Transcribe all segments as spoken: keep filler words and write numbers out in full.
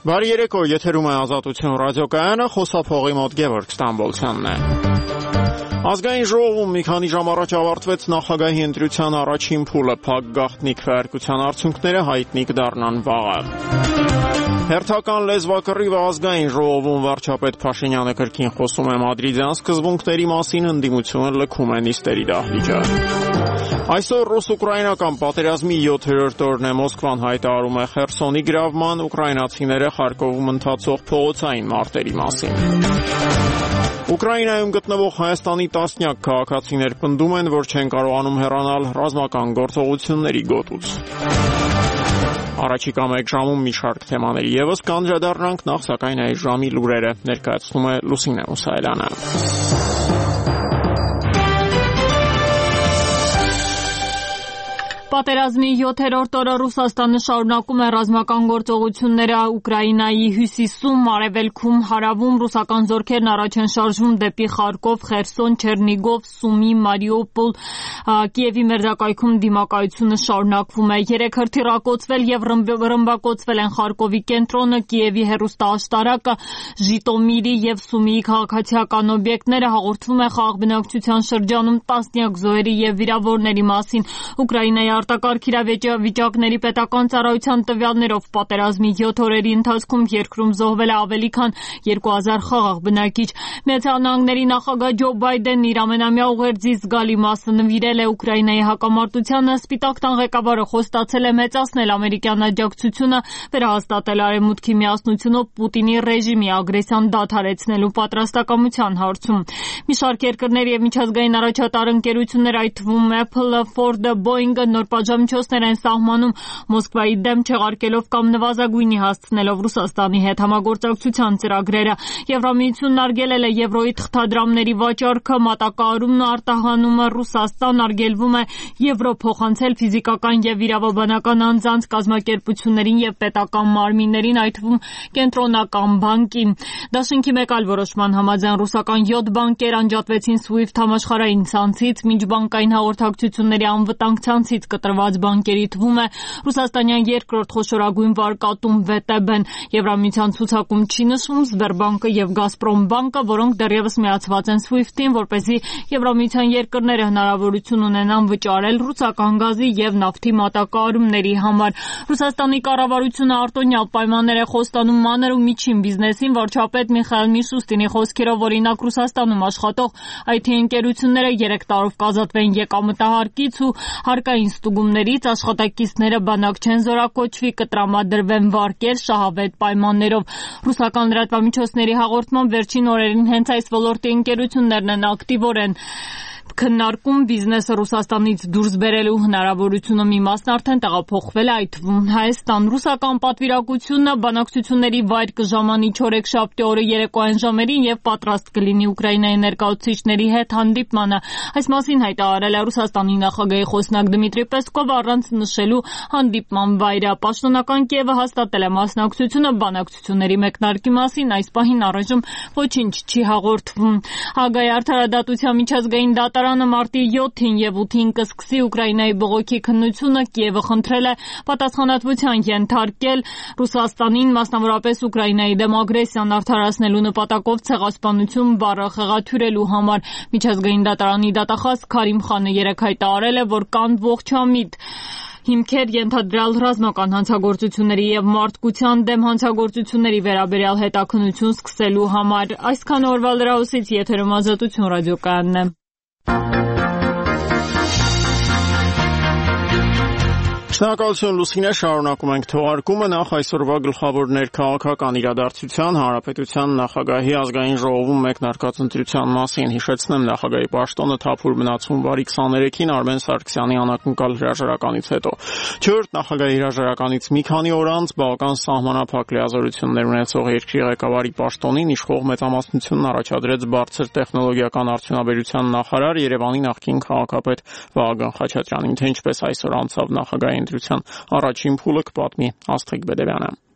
Բարի երեկո, եթերում է Ազատություն ռադիոկայանը, խոսափողի մոտ Գևորգ Ստամբոլցյանն է։ Ազգային ժողովում մի քանի ժամ առաջ ավարտվեց նախագահի ընտրության առաջին փուլը, փակ գաղտնի քվեարկության արդյունքները հայտնի կդառնան վաղը։ Հերթական լեզվակռիվը ազգային ժողովում վարչապետ Փաշինյանը կրկին խոսում է մադրիդյան սկզբունքների մասին, ընդդիմությունը լքում է նիստերի դահլիճը։ Այսօր ռուս-ուկրաինական պատերազմի յոթերորդ օրն է, Մոսկվան հայտարարում է Խերսոնի գրավման, ուկրաինացիները Խարկովում ընթացող փողոցային մարտերի մասին։ Ուկրաինայում գտնվող Հայաստանի տասնյակ քաղաքացիներ պնդում են, որ չեն կարողանում հեռանալ ռազմական գործողությունների գոտուց։ Առաջիկա մեկ ժամում մի շարք թեմաների ևս կանդրադառնանք, նախ սակայն այս ժամի լուրերը ներկայացնում է Լուսինե Մուսայելյանը։ Պատերազմի յոթերորդ օրը Ռուսաստանը շարունակում է ռազմական գործողությունները Ուկրաինայի հյուսիսում, արևելքում, հարավում ռուսական զորքերն առաջ են շարժվում դեպի Խարկով, Խերսոն, Չեռնիգով, Սումի, Մարիուպոլ, Կիևի մերձակայքում դիմակայությունը շարունակվում է։ Երեք հրթիռակոծվել եւ ռմբակոծվել են Խարկովի կենտրոնը, Կիևի հեռուստաաշտարակը, Ժիտոմիրի եւ Սումիի քաղաքացիական օբյեկտները, հաղորդվում է խաղաղ բնակչության շրջանում տասնյակ զոհերի եւ վիրավորների մասին։ Ուկրաինայի արտակարգ իրավիճակների պետական ծառայության տվյալներով պատերազմի յոթ օրերի ընթացքում երկրում զոհվել է ավելի քան երկու հազար խաղաղ բնակիչ։ Միացյալ Նահանգների նախագահ Ջո Բայդենն իր ամենամյա ուղերձի զգալի մասը նվիրել է Ուկրաինայի հակամարտությանը, Սպիտակ տան ղեկավարը խոստացել է մեծացնել ամերիկյան աջակցությունը, վերահաստատել Արևմուտքի միասնությունով Պուտինի ռեժիմի ագրեսիան դադարեցնելու պատրաստակամության հարցում։ Մի շարք երկրներ եւ միջազգային առաջատար ընկերություններ, այդ թվում Apple-ը, Ford-ը, Boeing-ը նոր պատժամիջոցներ են սահմանում Մոսկվայի դեմ չեղարկելով կամ նվազագույնի հասցնելով Ռուսաստանի հետ համագործակցության ծրագրերը։ Եվրամիությունն արգելել է եվրոյի թղթադրամների վաճառքը, մատակարարումն ու արտահանումը Ռուսաստան, արգելվում է եվրո փոխանցել ֆիզիկական եւ իրավաբանական անձանց, կազմակերպություններին եւ պետական մարմիններին, այդ թվում Կենտրոնական բանկին։ Դաշինքի մեկ այլ որոշման համաձայն ռուսական յոթ բանկեր անջատվեցին SWIFT համաշխարհային ցանցից, միջբանկային հաղորդակցությունների անվտանգ ցանցից կտրված բանկերի թվում է ռուսաստանյան երկրորդ խոշորագույն վարկատում վե տե բեն։ Եվրամիության ցուցակում չի նշվում Սբերբանկը եւ Գազպրոմ բանկը, որոնք դեռևս միացված են SWIFT-ին, որպեսզի Եվրամիության երկրները հնարավորություն ունենան վճարել ռուսական գազի եւ նավթի մատակարարումների համար։ Ռուսաստանի կառավարությունը արտոնյալ պայմաններ է խոստանում մանր ու միջին բիզնեսին, վարչապետ Միխայել Միշուստինի խոսքերով, օրինակ Ռուսաստանում աշխատող այ թի ընկերությունները երեք տարով կազատվեն եկամտահարկից ու հարկային ստուգումներից, աշխատակիցները բանակ չեն զորակոչվի, կտրամադրվեն վարկեր շահավետ պայմաններով։ Ռուսական լրատվամիջոցների հաղորդման վերջին օրերին հենց այս ոլորտի ընկերություններն են ակտիվորեն քննարկում բիզնեսը Ռուսաստանից դուրս բերելու հնարավորությունը, մի մասն արդեն տեղափոխվել է, այդ թվում Հայաստան։ Ռուսական պատվիրակությունը բանակցությունների վայր կժամանի չորեքշաբթի օրը երեկոյան ժամերին եւ պատրաստ կլինի Ուկրաինայի ներկայացուցիչների հետ հանդիպմանը։ Այս մասին հայտարարել է Ռուսաստանի նախագահի խոսնակ Դմիտրի Պեսկովը առանց նշելու հանդիպման վայրը։ Պաշտոնական Կիևը հաստատել է մասնակցությունը, բանակցությունների մեկնարկի մասին այս պահին առայժմ ոչինչ չի հաղորդվում։ Հագայի արդարադատության միջազգային դատարանը մարտի յոթին եւ ութին կսկսի Ուկրաինայի բողոքի քննությունը, Կիևը խնդրել է պատասխանատվության ենթարկել Ռուսաստանին, մասնավորապես Ուկրաինայի դեմ ագրեսիան արդարացնելու նպատակով ցեղասպանություն բառը խեղաթյուրելու համար։ Միջազգային դատարանի դատախազ Քարիմ Խանը երեկ հայտարարել է, որ կան ողջամիտ հիմքեր ենթադրյալ ռազմական հանցագործությունների եւ մարդկության դեմ հանցագործությունների վերաբերյալ հետաքննություն սկսելու համար։ Այսքան օրվա լրահոսից եթերում Ազատություն ռադիոկայանն է։ Շնորհակալություն Լուսինե, շարունակում ենք թողարկումը, նախ այսօրվա գլխավոր ներքաղաքական իրադարձության, Հանրապետության նախագահի ազգային ժողովում մեկնարկած ընտրության մասին հիշեցնեմ, նախագահի պաշտոնը թափուր մնացում վարի քսաներեքին Արմեն Սարգսյանի անակնկալ հրաժարականից հետո։ Չորրորդ նախագահի հրաժարականից մի քանի օր անց Բալկան սահմանափակ լիազորություններ ունեցող երկրի ղեկավարի պաշտոնին իշխող մեծամասնությունն առաջադրեց բարձր տեխնոլոգիական արդյունաբերության նախարար Երևանի նախկին քաղաքապետ Վահագն Խաչատրյանին, թե ինչպես այսօր անցավ նախագահի ընտրության առաջին փուլը, կպատմի Աստղիկ Բեդևյանը։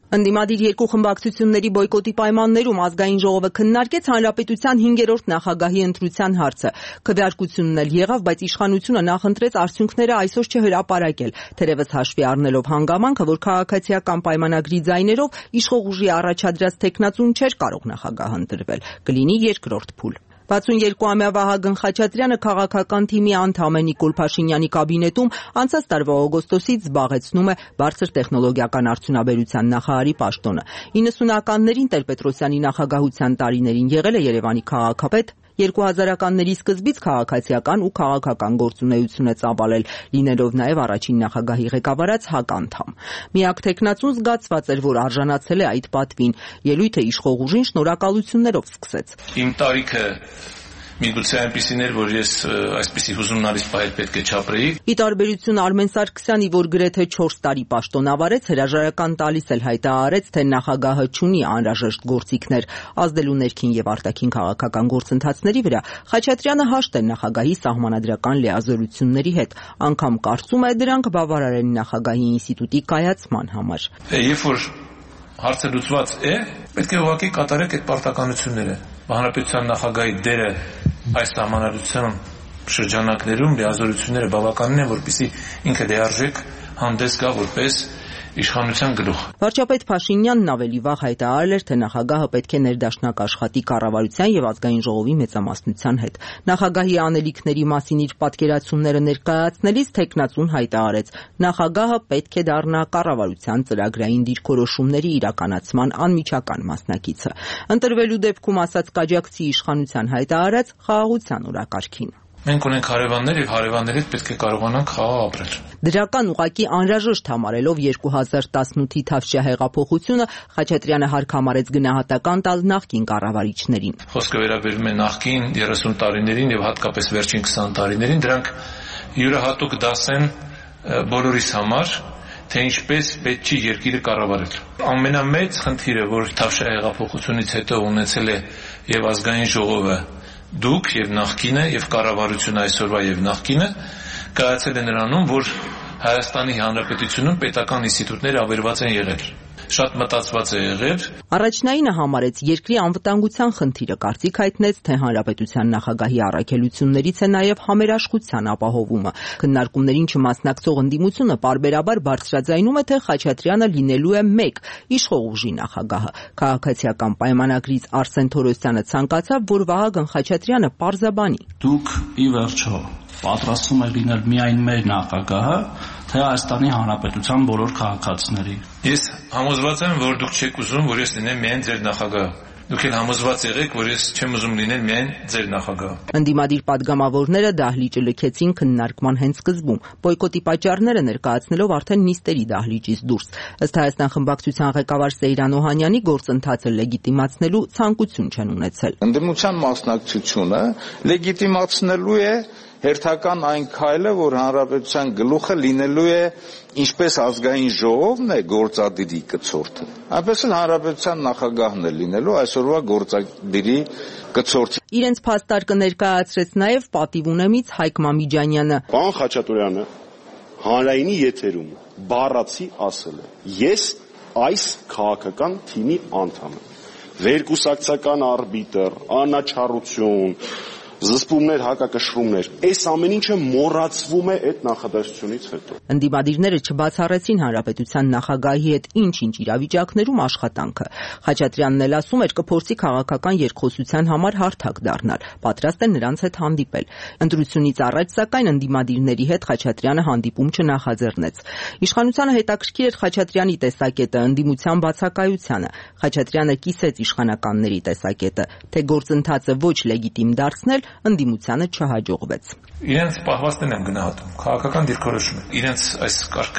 Ընդդիմադիր երկու խմբակցությունների բոյկոտի պայմաններում ազգային ժողովը քննարկեց հանրապետության հինգերորդ նախագահի ընտրության հարցը։ Քվեարկությունն էլ եղավ, բայց իշխանությունը նախընտրեց արդյունքները այսօր չհրապարակել, թերևս հաշվի առնելով հանգամանքը, որ քաղաքացիական պայմանագրի ձայներով իշխող ուժի առաջադրած թեկնածուն չէր կարող նախագահ ընտրվել, կլինի երկրորդ փուլ։ վաթսունյոթ-ամյա Վահագն Խաչատրյանը քաղաքական թիմի անդամ է Նիկոլ Փաշինյանի կաբինետում, անցած տարվա օգոստոսից զբաղեցնում է բարձր տեխնոլոգիական արդյունաբերության նախարարի պաշտոնը։ իննսունականներին Տեր-Պետրոսյանի նախագահության տարիներին եղել է Երևանի քաղաքապետ, երկու հազարականների սկզբից քաղաքացիական ու քաղաքական գործունեություն է ծավալել, լինելով նաև առաջին նախագահի ղեկավարած ՀԱԿ անդամ։ Միակ թեկնածուն զգացված էր, որ արժանացել է այդ պատվին, ելույթը իշխող ուժին շնորհակալություններով սկսեց։ Իմ տարիքը միգուցե այնպիսին էր, որ ես այսպիսի հուզումնալից պահել պետք է չապրեի։ Ի տարբերություն Արմեն Սարգսյանի, որ գրեթե չորս տարի պաշտոն ավարեց, հրաժարական տալիս էլ հայտարարեց, թե նախագահը չունի անհրաժեշտ գործիքներ ազդելու ներքին եւ արտաքին քաղաքական գործընթացների վրա, Խաչատրյանը հաշտ է նախագահի սահմանադրական լիազորությունների հետ, անգամ կարծում է դրանք բավարար են նախագահի ինստիտուտի կայացման համար։ Երբ որ հարցը լուծված է, պետք է ուղղակի կատարեք այդ պարտականությունները։ Հանրապետության նախագահի դերը այս սահմանադրության շրջանակներում լիազորությունները բավականին են, որպեսզի ինքը լիարժեք հանդես գա որպես իշխանության գլուխ։ Վարչապետ Փաշինյանն ավելի վաղ հայտարարել էր, թե նախագահը պետք է ներդաշնակ աշխատի կառավարության եւ ազգային ժողովի մեծամասնության հետ։ Նախագահի անելիքների մասին իր պատկերացումները ներկայացնելիս թեկնածուն հայտարարեց. նախագահը պետք է դառնա կառավարության ծրագրային դիրքորոշումների իրականացման անմիջական մասնակիցը։ Ընտրվելու դեպքում, ասաց, կաջակցի իշխանության հայտարարած խաղաղության օրակարգին։ Մենք ունենք հարևաններ եւ հարևանների հետ պետք է կարողանանք խաղաղ ապրել։ Դրական ուղղակի անհրաժեշտ համարելով երկու հազար տասնութի Թավշյա հեղափոխությունը, Խաչատրյանը հարկ համարեց գնահատական տալ նախկին կառավարիչներին։ Խոսքը վերաբերում է նախկին երեսուն տարիներին եւ հատկապես վերջին քսան տարիներին, դրանք յուրահատուկ դաս են բոլորիս համար, թե ինչպես պետք չի երկիրը կառավարել։ Ամենամեծ խնդիրը, որ Թավշյա հեղափոխությունից հետո ունեցել է եւ ազգային ժողովը, դուք եւ նախկինը եւ կառավարությունը այսօրվա եւ նախկինը կայացել է նրանում, որ Հայաստանի Հանրապետությունում պետական ինստիտուտները ավերված են եղել։ Շատ մտածված է եղել։ Առաջնայինը համարեց երկրի անվտանգության խնդիրը, կարծիք հայտնեց, թե հանրապետության նախագահի առաքելություններից է նաև համերաշխության ապահովումը։ Քննարկումներին չմասնակցող ընդդիմությունը պարբերաբար բարձրաձայնում է, թե Խաչատրյանը լինելու է մեկ իշխող ուժի նախագահը։ Քաղաքացիական պայմանագրից Արսեն Թորոսյանը ցանկացավ, որ Վահագն Խաչատրյանը պարզաբանի։ Դուք ի վերջո պատրաստվում եք լինել միայն մեր նախագահը, թե Հայաստանի Հանրապետության բոլոր քաղաքացիների։ Ես համոզված եմ, որ դուք չեք ուզում, որ ես լինեմ միայն ձեր նախագահը։ Դուք էլ համոզված եղեք, որ ես չեմ ուզում լինել միայն ձեր նախագահը։ Ընդդիմադիր падգամավորները դահլիճը լքեցին քննարկման հենց սկզբում, բոյկոտի պատճառները ներկայացնելով արդեն նիստերի դահլիճից դուրս։ Ըստ Հայաստան խմբակցության ղեկավար Սեյրան Օհանյանի, գործընթացը լեգիտիմացնելու ցանկություն չեն ունեցել։ Ընդդիմության մասնակցությունը լեգիտիմացնելու է հերթական այն քայլը, որ հանրապետության գլուխը լինելու է ինչպես ազգային ժողովն է գործադիրի կցորդը, այնպես էլ հանրապետության նախագահն է լինելու այսօրվա գործադիրի կցորդը։ Իրենց փաստարկը ներկայացրեց նաև պատիվ ունեմից Հայկ Մամիջանյանը։ Պարոն Խաչատուրյանը հանրայինի եթերում բառացի ասել է. ես այս քաղաքական թիմի անդամ եմ, վերկուսակցական արբիտր, անաչառություն, զսպումներ, հակակշռումներ, այս ամեն ինչը մոռացվում է այդ նախադասությունից հետո։ Ընդդիմադիրները չբացառեցին հանրապետության նախագահի հետ ինչ-ինչ իրավիճակներում աշխատանքը։ Խաչատրյանն էլ ասում էր, կփորձի քաղաքական երկխոսության համար հարթակ դառնալ, պատրաստ է նրանց հետ հանդիպել։ Ընտրությունից առաջ, սակայն, ընդդիմադիրների հետ Խաչատրյանը հանդիպում չնախաձեռնեց։ Իշխանությանը հետաքրքիր էր Խաչատրյանի տեսակետը, ընդդիմության բացակայությանը։ Խաչատրյանը կիսեց իշխանականների տեսակետը, թե գործընթացը ոչ լեգիտիմ դարձնել ընդդիմությանը չհաջողվեց։ Իրենց պահվածքներն եմ գնահատում, քաղաքական դիրքորոշում։ Իրենց այս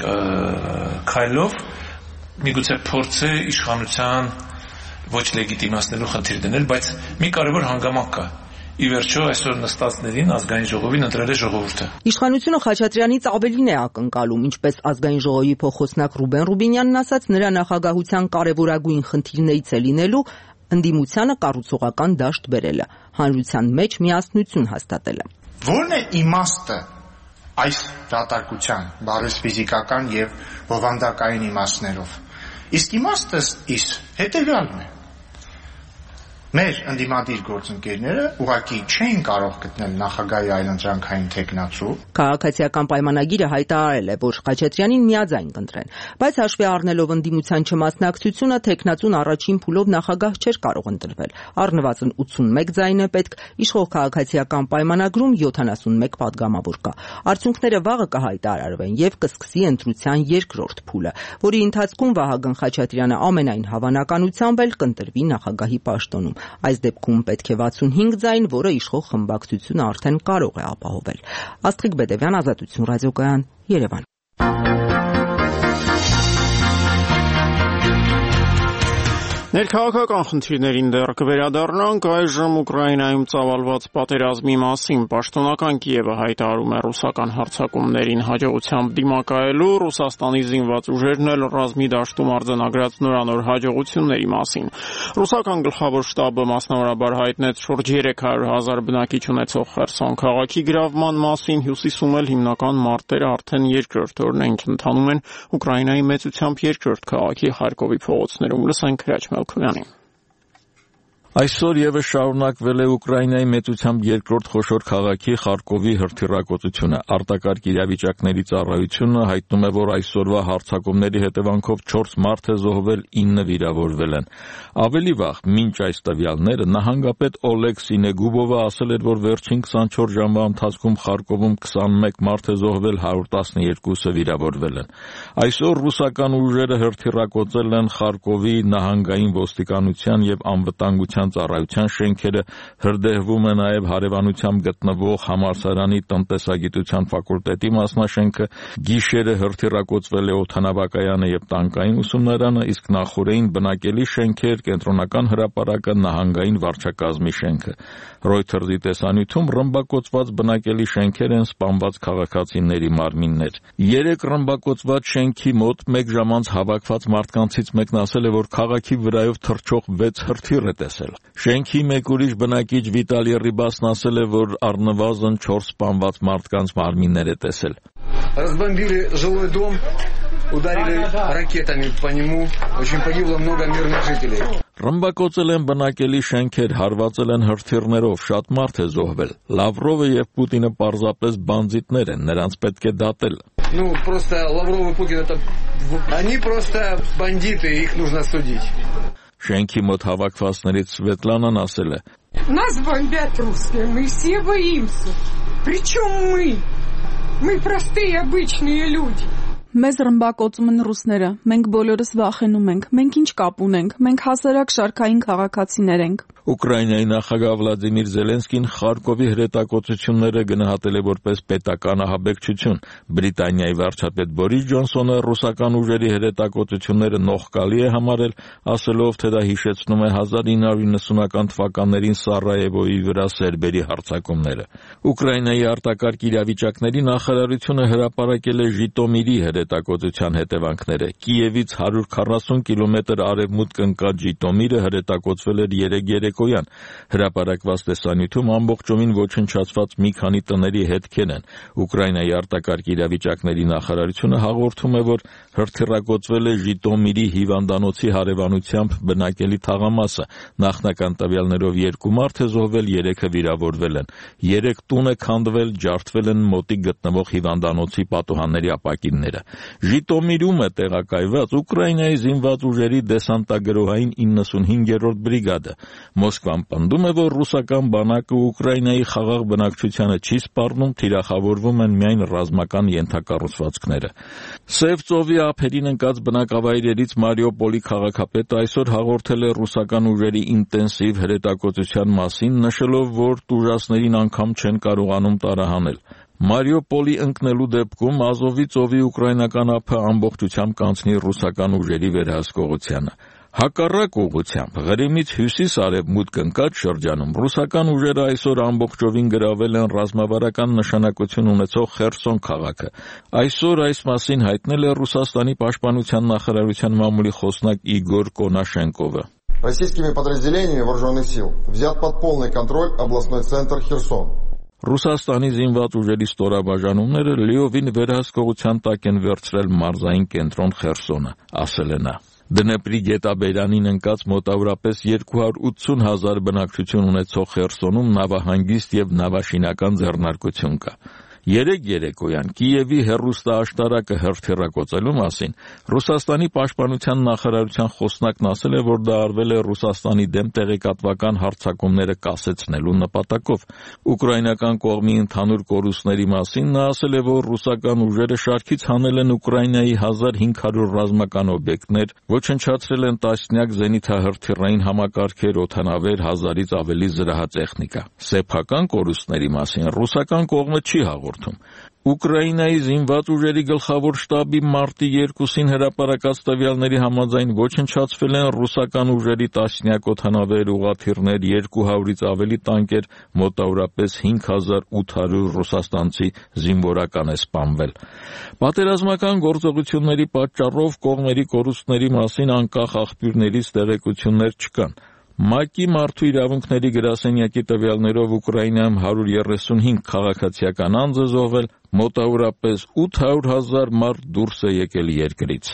քայլով միգուցե փորձ է իշխանության ոչ լեգիտիմացնելու խնդիր դնել, բայց մի կարևոր հանգամանք կա։ Ի վերջո այսօր նստածներին ազգային ժողովին ընտրել է ժողովուրդը։ Իշխանությունը Խաչատրյանից ավելին է ակնկալում, ինչպես ազգային ժողովի փոխոսնակ Ռուբեն Ռուբինյանն ասաց, նրա նախագահության կարևորագույն խնդիրներից է լինելու ընդդիմությանը կառուցողական դաշտ բերելը, հանրության մեջ միասնություն հաստատելը։ Ո՞րն է իմաստը այս դատարկության, բարոյ ֆիզիկական եւ բովանդակային իմաստներով։ Իսկ իմաստը իս հետևյալն է. մեր ընդդիմադիր գործընկերները ուղղակի չեն կարող գտնել նախագահի այլընտրանքային թեկնածու։ Քաղաքացիական պայմանագիրը հայտարարել է, որ Խաչատրյանին միաձայն կընտրեն, բայց հաշվի առնելով ընդդիմության չմասնակցությունը, թեկնածուն առաջին փուլով նախագահ չէր կարող ընտրվել։ Առնվազն ութսունմեկ ձայն է պետք, իշխող քաղաքացիական պայմանագրում յոթանասունմեկ պատգամավոր կա։ Արդյունքները վաղը կհայտարարվեն եւ կսկսի ընտրության երկրորդ փուլը, որի ընթացքում Վահագն Խաչատրյանը ամենայն հավանականությամբ էլ կընտրվի նախագահի պաշտոնում։ Այս դեպքում պետք է վաթսունհինգ ձայն, որը իշխող խմբակցությունը արդեն կարող է ապահովել։ Աստղիկ Բեդևյան, Ազատություն ռադիոկայան, Երևան։ Ներքաղաքական խնդիրներին դեռ կվերադառնանք, այժմ Ուկրաինայում ծավալված պատերազմի մասին պաշտոնական Կիևը հայտարարում է ռուսական հարձակումներին հաջողությամբ դիմակայելու, Ռուսաստանի զինված ուժերն էլ ռազմի դաշտում արձանագրած նորանոր հաջողությունների մասին։ Ռուսական գլխավոր շտաբը մասնավորաբար հայտնեց շուրջ երեք հարյուր հազար բնակիչ ունեցող Խերսոն քաղաքի գրավման մասին, Հյուսիսում էլ հիմնական մարտերը արդեն երկրորդ օրն են ընթանում են Ուկրաինայի մեծությամբ երկրորդ քաղաքի Խարկովի փողոցներում։ Լսենք Հրաչ Մելքոյանի։ Այսօր եւս շարունակվել է Ուկրաինայի մեծությամբ երկրորդ խոշոր քաղաքի Խարկովի հրթիռակոծությունը։ Արտակարգ իրավիճակների ծառայությունը հայտնում է, որ այսօրվա հարձակումների հետևանքով չորս մարդ է զոհվել, ինը վիրավորվել են։ Ավելի վաղ, մինչ այս տվյալները, նահանգապետ Օլեգ Սինեգուբովը ասել էր, որ վերջին քսանչորս ժամվա ընթացքում Խարկովում քսանմեկ մարդ է զոհվել, հարյուր տասնյոթը վիրավորվել են։ Այսօր ռուսական ուժերը հրթիռակոծել են Խարկովի նահանգային ոստիկանության եւ անվտանգության ծառայության շենքերը, հրդեհվում է նաև հարևանությամբ գտնվող համալսարանի տնտեսագիտության ֆակուլտետի մասնաշենքը, գիշերը հրթիռակոծվել է օդանավակայանը եւ տանկային ուսումնարանը, իսկ նախօրեին բնակելի շենքեր, կենտրոնական հրապարակը, նահանգային վարչակազմի շենքը։ Reuters-ի տեսանյութում ռմբակոծված բնակելի շենքեր են, սպանված քաղաքացիների մարմիններ։ Երեք ռմբակոծված շենքի մոտ մեկ ժամ անց հավաքված մարդկանցից մեկն ասել է, որ քաղաքի վրայով թռչող վեց հրթիռ է տեսել։ Շենքի մեկ ուրիշ բնակիչ Վիտալի Ռիբասն ասել է, որ առնվազն չորս սպանված մարդկանց մարմիններ է տեսել։ Разбомбили жилой дом, ударили ракетами по нему, очень погибло много мирных жителей. Ռմբակոծել են բնակելի շենքեր, հարվածել են հրթիռներով, շատ մարդ է զոհվել։ Լավրովը եւ Պուտինը պարզապես բանձիտներ են, նրանց պետք է դատել։ Ну, просто Лавров и Путин это они просто бандиты, их нужно судить. Շենքի մոտ հավաքվածներից Սվետլանան ասել է. Нас бомбят русские, мы все боимся. Причем мы? Мы простые обычные люди. Մեզ ռմբակոծում են ռուսները, մենք բոլորս վախենում ենք, մենք ինչ կապ ունենք, մենք հասարակ շարքային քաղաքացիներ ենք։ Ուկրաինայի նախագահ Վլադիմիր Զելենսկին Խարկովի հրետակոծությունները գնահատել է որպես պետական ահաբեկչություն։ Բրիտանիայի վարչապետ Բորիս Ջոնսոնը ռուսական ուժերի հրետակոծությունները նողկալի է համարել, ասելով, թե դա հիշեցնում է հազար ինը հարյուր իննսունական թվականներին Սարայևոյի վրա սերբերի հարձակումները։ Ուկրաինայի արտակարգ իրավիճակների նախարարությունը հրապարակել է Ժիտոմիրի հրետակոծության հետևանքները։ Կիևից հարյուր քառասուն կիլոմետր արևմուտք ընկած Ժիտոմիրը հրետակոծվել էր երեկ երեկոյան։ Հրապարակված տեսանյութում ամբողջովին ոչնչացված մի քանի տների հետքեր են։ Ուկրաինայի արտակարգ իրավիճակների նախարարությունը հաղորդում է, որ հրթիռակոծվել է Ժիտոմիրի հիվանդանոցի հարևանությամբ բնակելի թաղամասը։ Նախնական տվյալներով երկու մարդ է զոհվել, երեքը վիրավորվել են։ Երեք տուն է քանդվել, ջարդվել են մոտիկ գտնվող հիվանդանոցի պատուհանների ապակինները։ Ժիտոմիրում է տեղակայված Ուկրաինայի զինված ուժերի դեսանտագրոհային իննսունհինգերորդ բրիգադը։ Մոսկվան պնդում է, որ ռուսական բանակը Ուկրաինայի խաղաղ բնակչությանը չի սպառնում, թիրախավորվում են միայն ռազմական ենթակառուցվածքները։ Սև ծովի ափերին ընկած բնակավայրերից Մարիուպոլի քաղաքապետը այսօր հաղորդել է ռուսական ուժերի ինտենսիվ հրետակոծության մասին, նշելով, որ տուժածներին անգամ չեն կարողանում տարահանել։ Մարիուպոլի ընկնելու դեպքում Ազովի ծովի ուկրաինական ափը ամբողջությամբ կանցնի ռուսական ուժերի վերահսկողությանը։ Հակառակ ուղղությամբ Ղրիմից հյուսիս-արևմուտք ընկած շրջանում ռուսական ուժերը այսօր ամբողջովին գրավել են ռազմավարական նշանակություն ունեցող Խերսոն քաղաքը։ Այսօր այս մասին հայտնել է Ռուսաստանի պաշտպանության նախարարության մամուլի խոսնակ Իգոր Կոնաշենկովը։ Российскими подразделениями вооруженных сил взят под полный контроль областной центр Херсон. Ռուսաստանի զինված ուժերի ստորաբաժանումները լիովին վերահսկողության տակ են վերցրել մարզային կենտրոն Խերսոնը, ասել է նա։ Դնեպրի գետաբերանին ընկած մոտավորապես երկու հարյուր ութսուն հազար բնակչություն ունեցող Խերսոնում նավահանգիստ եւ նավաշինական ձեռնարկություն կա։ Երեք երեկոյան Կիևի հեռուստաաշտարակը հերթիռակոծելու մասին Ռուսաստանի պաշտպանության նախարարության խոսնակն ասել է, որ դա արվել է Ռուսաստանի դեմ տեղեկատվական հարձակումները կասեցնելու նպատակով։ Ուկրաինական կողմի ընդհանուր կորուստների մասին նա ասել է, որ ռուսական ուժերը շարքից հանել են Ուկրաինայի հազար հինգ հարյուր ռազմական օբյեկտներ, ոչնչացրել են տասնյակ զենիթահրթիռային համակարգեր, օդանավեր, հազարից ավելի զրահատեխնիկա։ Սեփական կորուստների մասին ռուսական կողմը չի հաղորդում։ Ուկրաինայի զինված ուժերի գլխավոր շտաբի մարտի երկուսին հրապարակած տվյալների համաձայն ոչնչացվել են ռուսական ուժերի տասնյակ օդանավեր, ուղղաթիռներ, երկու հարյուրից ավելի տանկեր, մոտավորապես հինգ հազար ութ հարյուր ռուսաստանցի զինվորական է սպանվել։ Պատերազմական գործողությունների պատճառով կողմերի կորուստների մասին անկախ աղբյուրներից տեղեկություններ չկան։ ՄԱԿ-ի մարդու իրավունքների գրասենյակի տվյալներով Ուկրաինայում հարյուր երեսունհինգ քաղաքացիական անձ է զոհվել, մոտավորապես ութ հարյուր հազար մարդ դուրս է եկել երկրից։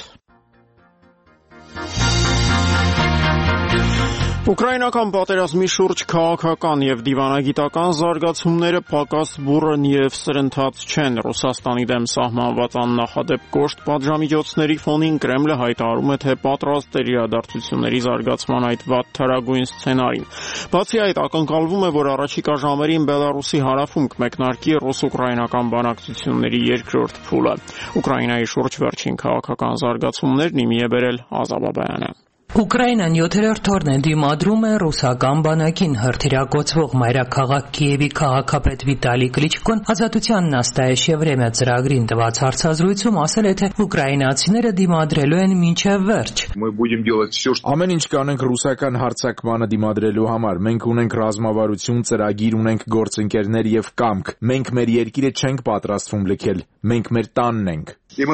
Ուկրաինական պատերազմի շուրջ քաղաքական եւ դիվանագիտական զարգացումները պակաս բուռն եւ սրընթաց չեն։ Ռուսաստանի դեմ սահմանված աննախադեպ կոշտ պատժամիջոցների ֆոնին Կրեմլը հայտարարում է, թե պատրաստ է իրադարձությունների զարգացման այդ վատ թարագույն սցենարին։ Բացի այդ, ակնկալվում է, որ առաջիկա ժամերին Բելարուսի հարավում կմեկնարկի ռուս-ուկրաինական բանակցությունների երկրորդ փուլը։ Ուկրաինայի շուրջ վերջին քաղաքական զարգացումներն իմի է բերել Ազատ Բաբայանը։ Ուկրաինան յոթերորդ օրն է դիմադրում է ռուսական բանակին հրթիռակոծվող մայրաքաղաք Կիևի քաղաքապետ Վիտալի Կլիչկոն Ազատության նաստայեշ Եվրեմիա ծրագրին տված հարցազրույցում ասել է, թե ուկրաինացիները դիմադրելու են մինչև վերջ։ Ամեն ինչ կանենք ռուսական հարձակմանը դիմադրելու համար։ Մենք ունենք ռազմավարություն, ծրագիր, ունենք գործընկերներ եւ կամք։ Մենք մեր երկիրը չենք պատրաստվում լքել։ Մենք մեր տանն ենք։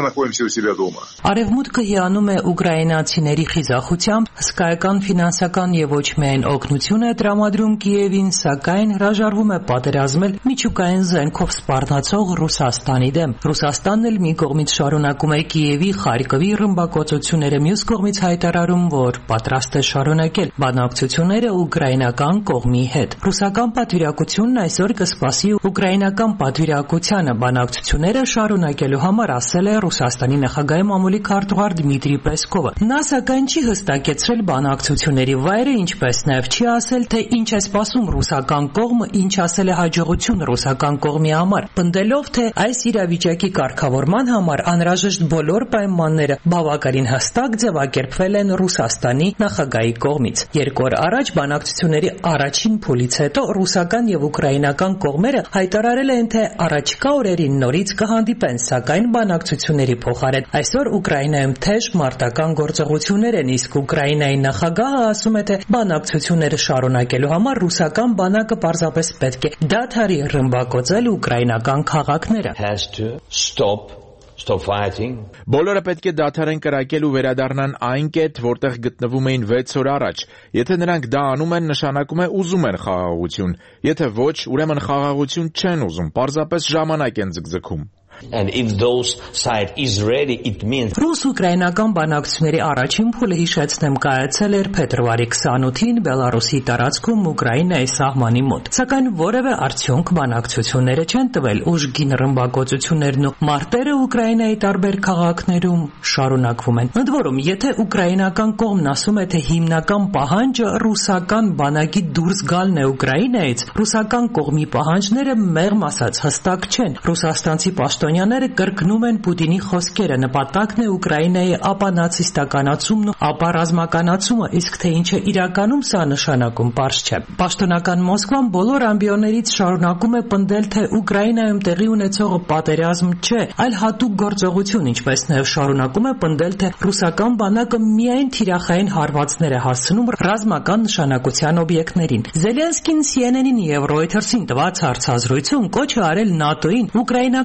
Արևմուտքը հիանում է ուկրաինացիների խիզախությամբ, հսկայական ֆինանսական եւ ոչ միայն օգնություն է տրամադրում Կիևին, սակայն հրաժարվում է պատերազմել միջուկային զենքով սպառնացող Ռուսաստանի դեմ։ Ռուսաստանն էլ մի կողմից շարունակում է Կիևի, Խարկովի ռմբակոծությունները, մյուս կողմից հայտարարում, որ պատրաստ է շարունակել բանակցությունները ուկրաինական կողմի հետ։ Ռուսական պատվիրակությունն այսօր կսպասի ուկրաինական պատվիրակությանը բանակցությունները շարունակելու համար, ասել է Ռուսաստանի նախագահի մամուլի քարտուղար Դմիտրի Պեսկովը։ Նա սակայն չի հստակեցրել բանակցությունների վայրը, ինչպես նաև չի ասել, թե ինչ է սպասում ռուսական կողմը, ինչ ասել է հաջողություն ռուսական կողմի համար, պնդելով, թե այս իրավիճակի կարգավորման համար անհրաժեշտ բոլոր պայմանները բավականին հստակ ձևակերպվել են Ռուսաստանի նախագահի կողմից։ Երկու օր առաջ բանակցությունների առաջին փուլից հետո ռուսական եւ ուկրաինական կողմերը հայտարարել են, թե առաջիկա օրերին նորից կհանդիպեն, սակայն բանակցությունների փոխարեն այսօր Ուկրաինայում թեժ մարտական գործողություններ են, իսկ Ուկրաինայի նախագահը ասում է, թե բանակցությունները շարունակելու համար ռուսական բանակը պարզապես պետք է դադարի ռմբակոծել ուկրաինական քաղաքները։ Բոլորը պետք է դադարեն կրակել ու վերադառնան այն կետ, որտեղ գտնվում էին վեց օր առաջ։ Եթե նրանք դա անում են, նշանակում է ուզում են խաղաղություն։ Եթե ոչ, ուրեմն խաղաղություն չեն ուզում, պարզապես ժամանակ են ձգձգում։ And if those side is ready, it means Ռուս-ուկրաինական բանակցությունների առաջին փուլը, հիշեցնեմ, կայացել էր փետրվարի քսանութին Բելարուսի տարածքում Ուկրաինայի սահմանի մոտ։ Սակայն որևէ արդյունք բանակցությունները չեն տվել, ուժգին ռմբակոծություններն ու մարտերը Ուկրաինայի տարբեր քաղաքներում շարունակվում են։ Ընդ որում, եթե ուկրաինական կողմն ասում է, թե հիմնական պահանջը ռուսական բանակի դուրս գալն է Ուկրաինայից, ռուսական կողմի պահանջները մեղմ ասած հստակ չեն։ Ռուսաստանցի պաշտոնյաները կրկնում են Պուտինի խոսքերը, նպատակն է Ուկրաինայի ապա նացիստականացումն ու ապա ռազմականացումը, իսկ թե ինչ է իրականում սա նշանակում, պարզ չէ։ Պաշտոնական Մոսկվան բոլոր ամբիոններից շարունակում է պնդել, թե Ուկրաինայում տեղի ունեցողը պատերազմ չէ, այլ հատուկ գործողություն, ինչպես նաև շարունակում է պնդել, թե ռուսական բանակը միայն թիրախային հարվածներ է հասցնում ռազմական նշանակության օբյեկտներին։ Զելենսկին Սի Են Են-ին եւ Reuters-ին տված հարցազրույցում կոչ է արել ՆԱՏՕ-ին ուկրաինական տարածքից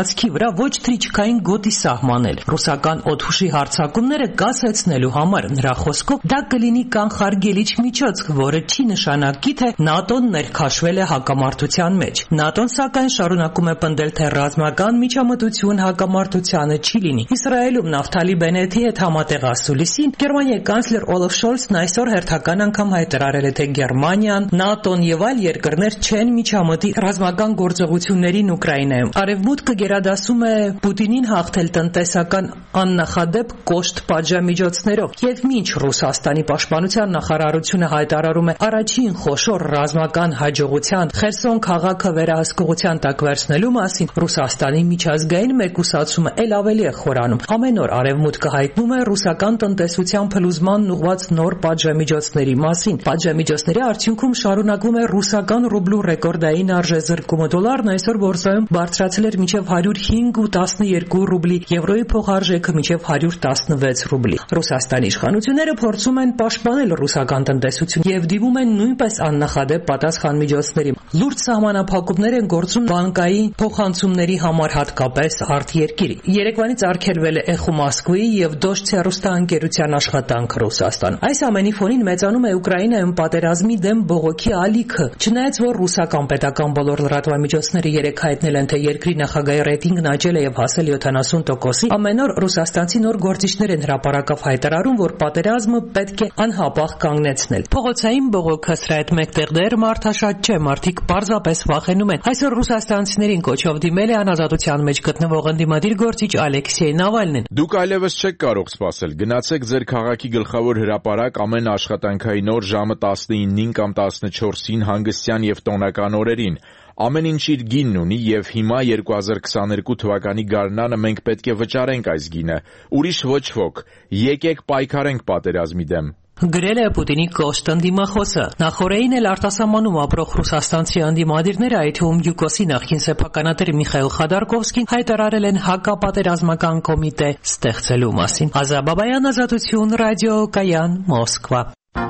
տարածքի վրա ոչ թրիչքային գոտի սահմանել։ Ռուսական օդուշի հարձակումները կասեցնելու համար նրա խոսքով դա կլինի կանխարգելիչ միջոց, որը չի նշանակի, թե ՆԱՏՕ-ն ներքաշվել է հակամարտության մեջ։ ՆԱՏՕ-ն սակայն շարունակում է պնդել, թե ռազմական միջամտություն հակամարտությանը չի լինի։ Իսրայելում Նավթալի Բենեթի հետ համատեղ ասուլիսին Գերմանիայի կանցլեր Օլաֆ Շոլցն այսօր հերթական անգամ հայտարարել է, թե Գերմանիան, ՆԱՏՕ-ն եւ այլ երկրներ չեն միջամտի ռազմական գործողություններին Ուկրաինայում։ Արևմուտքը գերադասում է Պուտինին հաղթել տնտեսական աննախադեպ կոշտ պատժամիջոցներով եւ մինչ Ռուսաստանի պաշտպանության նախարարությունը հայտարարում է առաջին խոշոր ռազմական հաջողության Խերսոն քաղաքը վերահսկողության տակ վերցնելու մասին, Ռուսաստանի միջազգային մեկուսացումը ել ավելի է խորանում։ Ամեն օր Արևմուտքը հայտնում է ռուսական տնտեսության փլուզման ուղղված նոր պատժամիջոցների մասին։ Պատժամիջոցների արդյունքում շարունակվում է ռուսական ռուբլու ռեկորդային արժեզրկումը։ Դոլարն այսօր բորսայում բարձրացել էր մինչև հարյուր հինգ ու տասներկու ռուբլի, եվրոյի փոխարժեքը մինչև հարյուր տասնվեց ռուբլի։ Ռուսաստանի իշխանությունները փորձում են պաշտպանել ռուսական տնտեսությունը եւ դիմում են նույնպես աննախադեպ պատասխան միջոցների։ Լուրջ սահմանափակումներ են գործում բանկային փոխանցումների համար, հատկապես արտերկիր։ Երեկվանից արգելվել է Էխու Մոսկվայի եւ Դոշ հեռուստաընկերության աշխատանք Ռուսաստան։ Այս ամենի ֆոնին մեծանում է Ուկրաինայում պատերազմի դեմ բողոքի ալիքը։ Չնայած որ ռուսական պետական բոլոր լրատվամիջոցները երեկ հայտնել են, թե երկրի նախագահի ռեյտինգն աճել է եւ հասել յոթանասուն տոկոսի, ամեն օր ռուսաստանցի նոր գործիչներ են հրապարակավ հայտարարում, որ պատերազմը պետք է անհապաղ կանգնեցնել։ Փողոցային բողոքը սրա հետ մեկտեղ դեռ մարդաշատ չէ, մարդիկ պարզապես վախենում են։ Այսօր ռուսաստանցիներին կոչով դիմել է անազատության մեջ գտնվող ընդդիմադիր գործիչ Ալեքսեյ Նավալնին։ Դուք այլևս չեք կարող սպասել, գնացեք ձեր քաղաքի գլխավոր հրապարակ ամեն աշխատանքային օր ժամը տասնինին կամ տասնչորսին հանգստյան եւ տոնական օրերին։ Ամեն ինչ իր գինն ունի եւ հիմա երկու հազար քսաներկու թվականի գարնանը մենք պետք է վճարենք այս գինը։ Ուրիշ ոչ ոք։ Եկեք պայքարենք պատերազմի դեմ։ Գրել է Պուտինի կոշտ ընդդիմախոսը։ Նախորդին էլ արտասահմանում ապրող ռուսաստանցի ընդդիմադիրները, այդ թվում յուկոսի նախկին սեփականատեր Միխայիլ Խադարկովսկին, հայտարարել են հակապատերազմական կոմիտե ստեղծելու մասին։ Ազա Բաբայան, Ազատություն, ռադիո Կայան, Մոսկվա։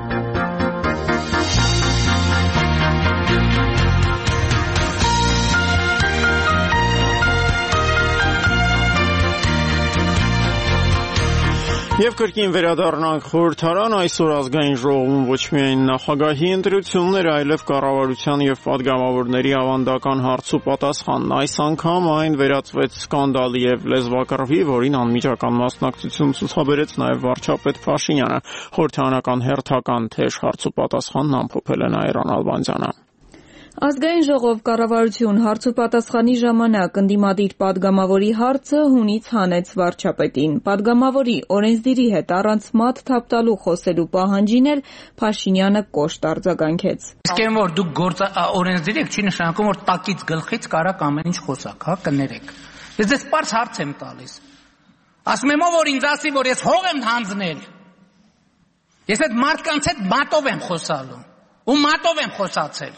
Եվ կրկին վերադառնանք խորհրդարան, այսօր ազգային ժողովում ոչ միայն նախագահի ընտրություններ, այլև կառավարության եւ պատգամավորների ավանդական հարց ու պատասխանն։ Այս անգամ այն վերածվեց սկանդալի եւ լեզվակռվի, որին անմիջական մասնակցություն ցուցաբերեց նաեւ վարչապետ Փաշինյանը։ Խորհրդարանական հերթական թեժ հարց ու պատասխանն ամփոփել է Նաիրան Ալբանդյանը։ Ազգային ժողով կառավարություն հարց ու պատասխանի ժամանակ ընդդիմադիր պատգամավորի հարցը հունից հանեց վարչապետին։ Պատգամավորի օրենսդիրի հետ առանց մատ թափ տալու խոսելու պահանջին էլ Փաշինյանը կոշտ արձագանքեց։ Իսկ այն որ դուք գործ օրենսդիր եք, չի նշանակում որ տակից գլխից կարաք ամեն ինչ խոսակ, հա, կներեք։ Ես դες պարզ հարց եմ տալիս։ Ասում եմ ով որ ինձ ասի որ ես հող եմ հանձնել։ Ես այդ մարդկանց հետ մատով եմ խոսալու։ Ու մատով եմ խոսացել։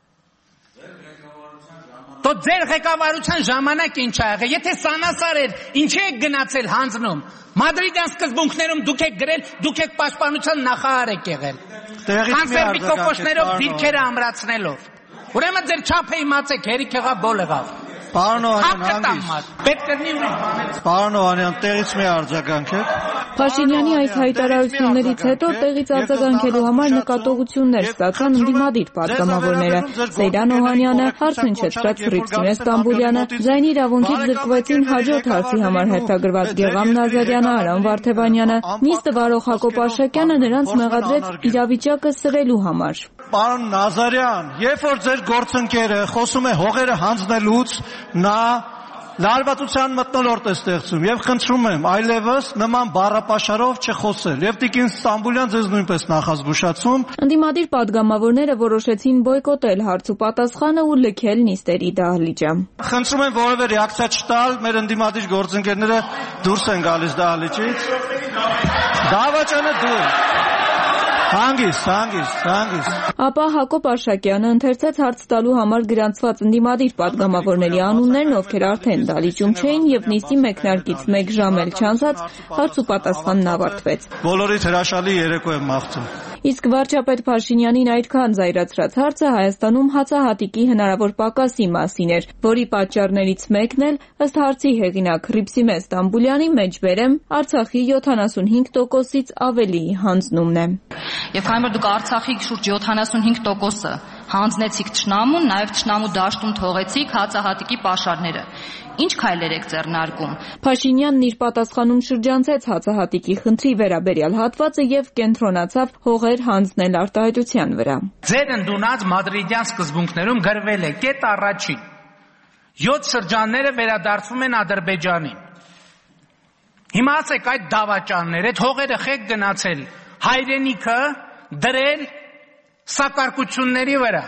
Դո ձեր ղեկավարության ժամանակ ինչ ա եղել, եթե սանասար էր, ինչի եք գնացել հանձնում։ Մադրիդյան սկզբունքներում դուք եք գրել, դուք եք պաշտպանության նախարար եք եղել։ Կոնսերվատիվներով դիրքերը ամրացնելով։ Ուրեմն ձեր չափը իմացեք, հերիք եղավ, բոլ եղավ։ Պարոն Օհանյան, հանգիստ։ Պետք կրնի ունենք։ Պարոն Օհանյան, տեղից մի արձագանքեք։ Փաշինյանի այս հայտարարություններից հետո տեղից արձագանքելու համար նկատողություններ ստացան ընդդիմադիր պատգամավորները։ Սեյրան Օհանյանը, հարց հնչեցրած Ֆրիցկին Ստամբուլյանը, ձայնի իրավունքից զրկվեցին հաջորդ հարցի համար հերթագրված Գեգամ Նազարյանը, Արամ Վարդևանյանը։ Նիստը վարող Հակոբ Աշակյանը նրանց մեղադրեց իրավիճակը սրելու համար։ Պարոն Նազարյան, երբ որ ձեր գործընկերը խոսում է հողերը հանձնելուց, նա լարվածության մթնոլորտ է ստեղծում եւ խնդրում եմ այլևս նման բառապաշարով չխոսել եւ տիկին Ստամբուլյան ձեզ նույնպես նախազգուշացում։ Ընդդիմադիր պատգամավորները որոշեցին բոյկոտել հարց ու պատասխանը ու լքել նիստերի դահլիճը։ Խնդրում եմ որևէ ռեակցիա չտալ, մեր ընդդիմադիր գործընկերները դուրս են գալիս դահլիճից։ Դավաճանը դու Հանգիստ, հանգիստ, հանգիստ։ Ապա Հակոբ Աշակյանը ընթերցեց հարց տալու համար գրանցված ընդդիմադիր պատգամավորների անուններն, ովքեր արդեն դահլիճում չէին եւ նիստի մեկնարկից մեկ ժամ էլ չանցած հարց ու պատասխանն ավարտվեց։ Բոլորիդ հրաշալի երեկո եմ մաղթում։ Իսկ վարչապետ Փաշինյանին այդքան զայրացրած հարցը Հայաստանում հացահատիկի հնարավոր պակասի մասին էր, որի պատճառներից մեկն էլ ըստ հարցի հեղինակ Հռիփսիմե Ստամբուլյանի մեջբերեմ Արցախի յոթանասունհինգ տոկոսից ավելիի հանձնումն է։ Եվ քանի որ դուք Արցախի շուրջ յոթանասունհինգ տոկոսը հանձնեցիք թշնամուն, նաև թշնամու դաշտում թողեցիք հացահատիկի պաշարները։ Ինչ քայլեր եք ձեռնարկում։ Փաշինյանն իր պատասխանում շրջանցեց հացահատիկի խնդրի վերաբերյալ հատվածը եւ կենտրոնացավ հողեր հանձնել արտահայտության վրա։ Ձեր ընդունած մադրիդյան սկզբունքներում գրվել է կետ առաջին. յոթ շրջանները վերադարձվում են Ադրբեջանին։ Հիմա ասեք այդ դավաճանները, այդ հողերը խեք գնացել հայրենիքը դրել սակարկությունների վրա,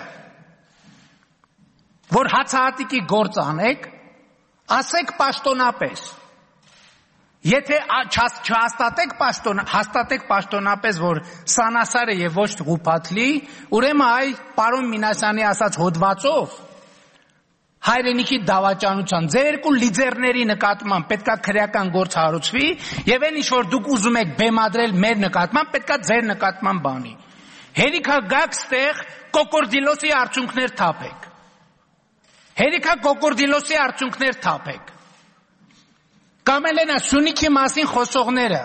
որ հացահատիկի գործ անեք, ասեք պաշտոնապես, եթե չհաստատեք պաշտոն, հաստատեք պաշտոնապես, որ սանասար է և ոչ Ղուփաթլի, ուրեմն այ պարոն Մինասյանի ասած հոդվածով հայրենիքի դավաճանության ձեր երկու լիդերների նկատմամբ պետքա քրեական գործ հարուցվի եւ այն ինչ որ դուք ուզում եք բեմադրել մեր նկատմամբ պետքա ձեր նկատմամբ բանի։ Հերիքա գաք ստեղ կոկորդիլոսի արդյունքներ թափեք։ Հերիքա կոկորդիլոսի արդյունքներ թափեք։ Կամ էլ այնա Սյունիքի մասին խոսողները։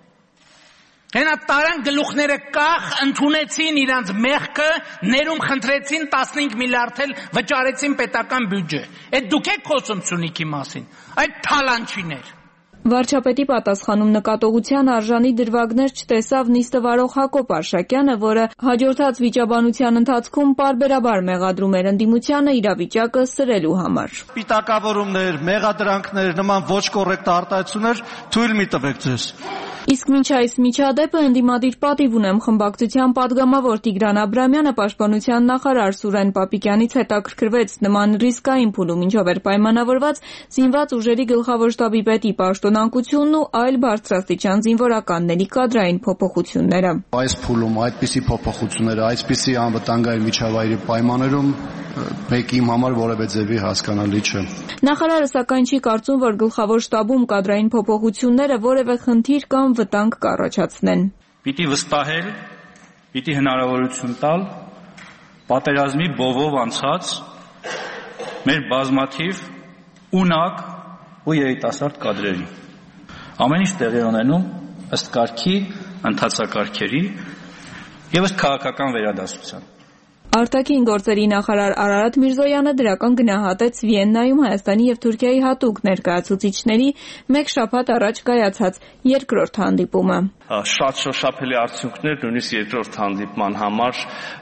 Այնա տարան գլուխները կախ ընդունեցին իրանց մեղքը, ներում խնդրեցին տասնհինգ միլիարդ էլ վճարեցին պետական բյուջե։ Այդ դուք եք խոսում Սյունիքի մասին։ Այդ թալանչիներ։ Վարչապետի պատասխանում նկատողության արժանի դրվագներ չտեսավ նիստը վարող Հակոբ Արշակյանը, որը հաջորդած վիճաբանության ընթացքում պարբերաբար մեղադրում էր ընդդիմությանը իրավիճակը սրելու համար։ Պիտակավորումներ, մեղադրանքներ, նման ոչ կոռեկտ արտահայտություններ թույլ մի տվեք ձեզ։ Իսկ մինչ այս միջադեպը ընդդիմադիր պատիվ ունեմ խմբակցության падգամավոր Տիգրան Աբրամյանը պաշտպանության նախարար Սուրեն Պապիկյանից հետաքրքրվեց նման ռիսկային փուլում ինչով էր պայմանավորված զինված ուժերի գլխավոր շտաբի պետի պաշտոնանկությունն ու այլ բարձրաստիճան զինվորականների կադրային փոփոխությունները։ Այս փուլում այդպիսի փոփոխությունները, այսպիսի անվտանգային միջավայրի պայմաններում մեկ իմ համար որևէ ձևի հասկանալի չէ։ Նախարարը սակայն չի կարծում, որ գլխավոր շտաբում կադրային փոփոխությունները որևէ խնդիր կամ վտանգ կառաջացնեն։ Պիտի վստահել, պիտի հնարավորություն տալ պատերազմի բովով անցած մեր բազմաթիվ ունակ ու երիտասարդ կադրերի։ Ամեն ինչ տեղի ունենում ըստ կարգի, ընթացակարգերի եւ ըստ քաղաքական վերադասության։ Արտաքին գործերի նախարար Արարատ Միրզոյանը դրական գնահատեց Վիեննայում Հայաստանի եւ Թուրքիայի հատուկ ներկայացուցիչների մեկ շաբաթ առաջ կայացած երկրորդ հանդիպումը։ Շատ շոշափելի արդյունքներ, նույնիսկ երկրորդ հանդիպման համար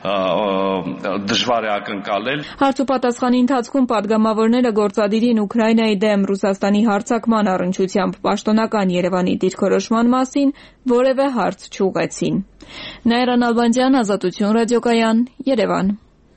դժվար է ակնկալել։ Հարց ու պատասխանի ընթացքում падգամավորները գործադիրին Ուկրաինայի դեմ Ռուսաստանի հարձակման առնչությամբ պաշտոնական Երևանի դիրքորոշման մասին որևէ հարց չուղղեցին։ Նաիրա Նալբանդյան, Ազատություն ռադիոկայան, Երևան։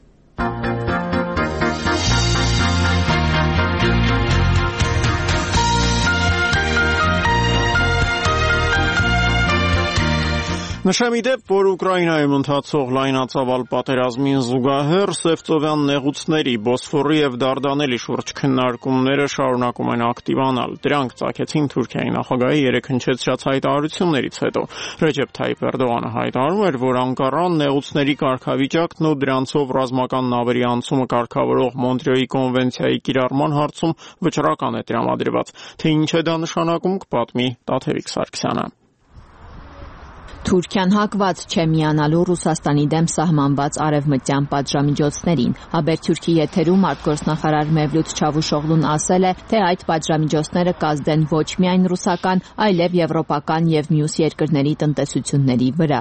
Նշեմ ի դեպ, որ Ուկրաինայում ընթացող լայնածավալ պատերազմին զուգահեռ Սևծովյան նեղուցների, Բոսֆորի եւ Դարդանելի շուրջ քննարկումները շարունակում են ակտիվանալ։ Դրանք ծագեցին Թուրքիայի նախագահի երեքնչեցրած հայտարարություններից հետո։ Ռեջեփ Թայիփ Էրդողանը հայտարարում էր, որ Անկարան նեղուցների կարգավիճակն ու դրանցով ռազմական նավերի անցումը կարգավորող Մոնտրեոյի կոնվենցիայի կիրառման հարցում վճռական է տրամադրված։ Թե ինչ է դա նշանակում, կպատմի Տաթևիկ Սարգսյանը։ Թուրքիան հակված չէ միանալու Ռուսաստանի դեմ սահմանված արևմտյան պատժամիջոցներին։ Հաբերթյուրքի եթերում արտգործնախարար Մևլութ Չավուշօղլուն ասել է, թե այդ պատժամիջոցները կազդեն ոչ միայն ռուսական, այլև եվրոպական եւ մյուս երկրների տնտեսությունների վրա։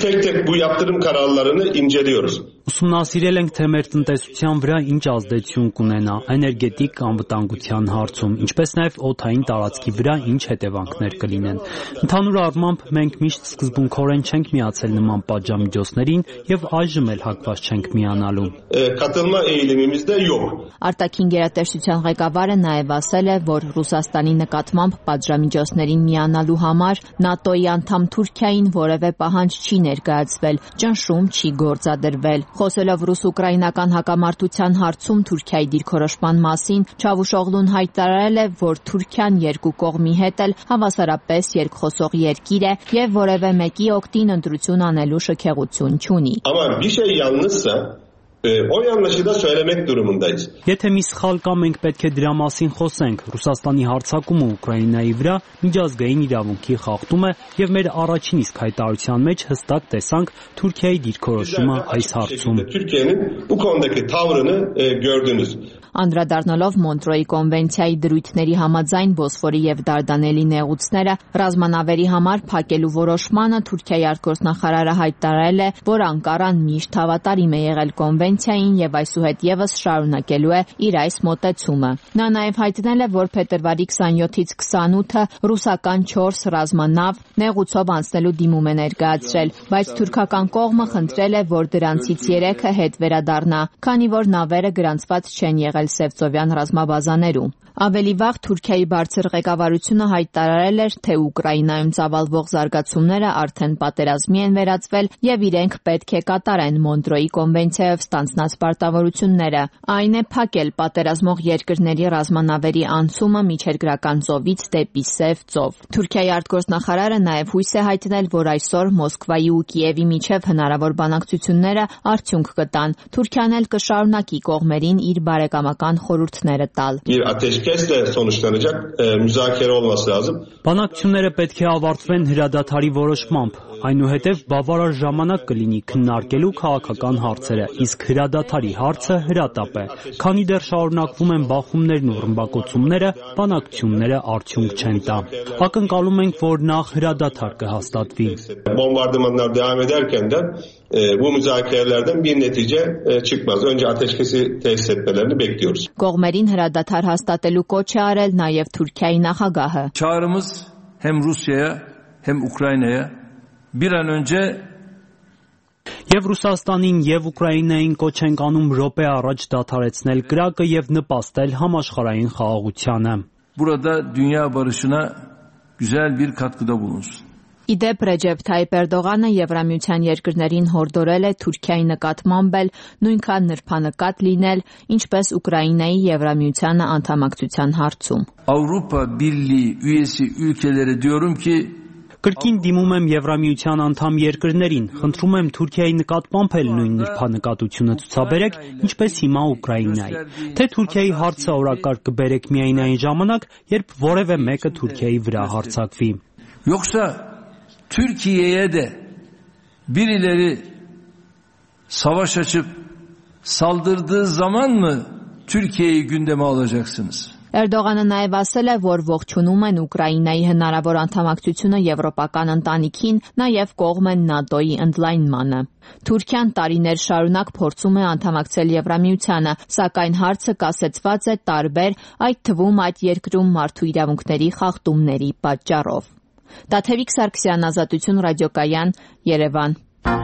Ուսումնասիրել ենք, թե մեր տնտեսության վրա ինչ ազդեցություն կունենա էներգետիկ անվտանգության հարցում, ինչպես նաև օդային տարածքի վրա ինչ հետևանքներ կլինեն։ Ընդհանուր առմամբ մենք միշտ սկզբունքորեն չենք միացել նման պատժամիջոցներին եւ այժմ էլ հակված չենք միանալու։ Արտաքին գերատեսչության ղեկավարը նաև ասել է, որ Ռուսաստանի նկատմամբ պատժամիջոցներին միանալու համար ՆԱՏՕ-ի անդամ Թուրքիային որևէ պահանջ չի ներկայացվել, ճնշում չի գործադրվել։ Խոսելով ռուս-ուկրաինական հակամարտության հարցում Թուրքիայի դիրքորոշման մասին, Չավուշօղլուն հայտարարել է, որ Թուրքիան երկու կողմի հետ էլ հավասարապես երկխոսող երկիր է եւ որևէ մեկի օգտին ընտրություն անելու շքեղություն չունի։ Oy anlaşıda söylemek durumundayız. Եթե մի սխալ կա, մենք պետք է դրա մասին խոսենք։ Ռուսաստանի հարձակումը Ուկրաինայի վրա միջազգային իրավունքի խախտում է եւ մեր առաջին իսկ հայտարարության մեջ հստակ տեսանք Թուրքիայի դիրքորոշումը այս հարցում։ Türkiye'nin bu konudaki tavrını gördünüz. Անդրադառնալով Մոնտրոյի կոնվենցիայի դրույթների համաձայն Բոսֆորի եւ Դարդանելի նեղուցները ռազմանավերի համար փակելու որոշմանը Թուրքիայի արտգործնախարարը հայտարարել է, որ Անկարան միշտ հավատարիմ է եղել կոնվենցիային եւ այսուհետ եւս շարունակելու է իր այս մոտեցումը։ Նա նաեւ հայտնել է, որ փետրվարի քսանյոթից քսանութը ռուսական չորս ռազմանավ նեղուցով անցնելու դիմում է ներկայացրել, բայց թուրքական կողմը խնդրել է, որ դրանցից երեքը հետ վերադառնա, քանի որ նավերը գրանցված չեն եղել Սևծովյան ռազմաբազաներում։ Ավելի վաղ Թուրքիայի բարձր ղեկավարությունը հայտարարել էր, թե Ուկրաինայում ծավալվող զարգացումները արդեն պատերազմի են վերածվել եւ իրենք պետք է կատարեն Մոնտրոյի կոնվենցիայով ստանձնած պարտավորությունները։ Այն է փակել պատերազմող երկրների ռազմանավերի անցումը միջերկրական ծովից դեպի Սև ծով։ Թուրքիայի արտգործնախարարը նաեւ հույս է հայտնել, որ այսօր Մոսկվայի ու Կիևի միջև հնարավոր բանակցությունները արդյունք կտան։ Թուրքիան էլ կշարունակի կողմերին իր բարեկամական խորհուրդները տալ։ Ateşkesle sonuçlanacak e, müzakere olması lazım. Բանակցությունները պետք է ավարտվեն հրադադարի որոշմամբ, այնուհետև բավարար ժամանակ կլինի քննարկելու քաղաքական հարցերը, իսկ հրադադարի հարցը հրատապ է։ Քանի դեռ շարունակվում են բախումներն ու ռմբակոծումները, բանակցությունները արդյունք չեն տա։ Ակնկալում ենք, որ նախ հրադադար կհաստատվի։ Bombardımanlar devam ederken de e, bu müzakerelerden bir netice e, çıkmaz. Önce ateşkesi tesis etmelerini bekliyoruz. Կողմերին հրադադար հաստատելու կոչ է արել նաև Թուրքիայի նախագահը։ Çağrımız hem Rusya'ya hem Ukrayna'ya bir an önce Եվ Ռուսաստանին եւ Ուկրաինային կոչ ենք անում րոպե առաջ դադարեցնել կրակը եւ նպաստել համաշխարհային խաղաղությանը։ Burada dünya barışına güzel bir katkıda bulunsun. Իդեպ Ռեջեփ Թայիպ Էրդողանը Եվրամիության երկրներին հորդորել է Թուրքիայի նկատմամբ էլ նույնքան նրբանկատ լինել, ինչպես Ուկրաինայի Եվրամիությանը անդամակցության հարցում։ Avrupa Birliği üyesi ülkelere diyorum ki Կրկին դիմում եմ Եվրամիության անդամ երկրներին, խնդրում եմ Թուրքիայի նկատմամբ էլ նույն նրբանկատությունը ցուցաբերեք, ինչպես հիմա Ուկրաինայի։ Թե Թուրքիայի հարցը օրակարգ կբերեք միայն այն ժամանակ, երբ որևէ մեկը Թուրքիայի vıra հարձակվի։ Yoksa Türkiye'ye de birileri savaş açıp saldırdığı zaman mı Türkiye'yi gündeme alacaksınız? Էրդողանը նաև ասել է, որ ողջունում են Ուկրաինայի հնարավոր անդամակցությունը եվրոպական ընտանիքին, նաև կողմ են ՆԱՏՕ-ի ընդլայնմանը։ Թուրքիան տարիներ շարունակ փորձում է անդամակցել Եվրամիությանը, սակայն հարցը կասեցված է տարբեր, այդ թվում այդ երկրում մարդու իրավունքների խախտումների պատճառով։ Տաթևիկ Սարգսյան, Ազատություն ռադիոկայան, Երևան։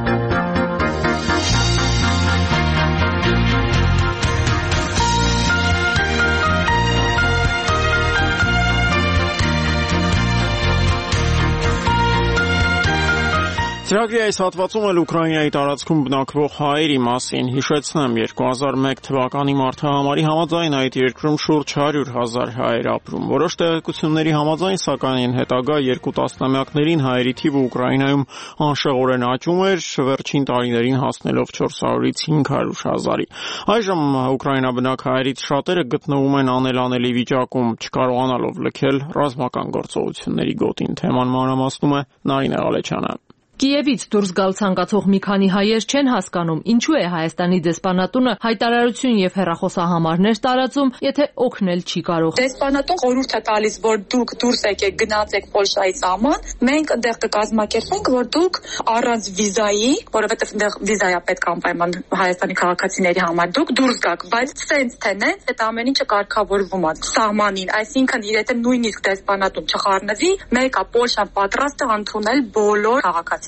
Ծրագրի այս հատվածում էլ Ուկրաինայի տարածքում բնակվող հայերի մասին հիշեցնեմ, երկու հազար մեկ թվականի մարտահամարի համաձայն այդ երկրում շուրջ հարյուր հազար հայեր ապրում։ Որոշ տեղեկությունների համաձայն, սակայն հետագա երկու տասնամյակներին հայերի թիվը Ուկրաինայում անշեղորեն աճում էր, վերջին տարիներին հասնելով չորս հարյուրից հինգ հարյուր հազարի։ Այժմ ուկրաինաբնակ հայերից շատերը գտնվում են անելանելի վիճակում, չկարողանալով լքել ռազմական գործողությունների գոտին։ Թեման մանրամասնում է Նարինե Ղալեչյանը։ Կիևից դուրս գալ ցանկացող մի քանի հայեր չեն հասկանում, ինչու է Հայաստանի դեսպանատունը հայտարարություն եւ հեռախոսահամարներ տարածում, եթե օգնել չի կարող։ Դեսպանատուն խորհուրդ է տալիս, որ դուք դուրս եկեք, գնացեք Պոլշայի սահման, մենք այնտեղ կկազմակերպենք, որ դուք առանց վիզայի, որովհետեւ այնտեղ վիզա է պետք անպայման Հայաստանի քաղաքացիների համար, դուք դուրս գաք, բայց սենց թե նենց այդ ամեն ինչը կարգավորվում է սահմանին, այսինքն եթե նույնիսկ դեսպանատուն չխառնվի, մեկը Պոլշան պատրաստ է ընդունել բոլոր քաղաքացիներին։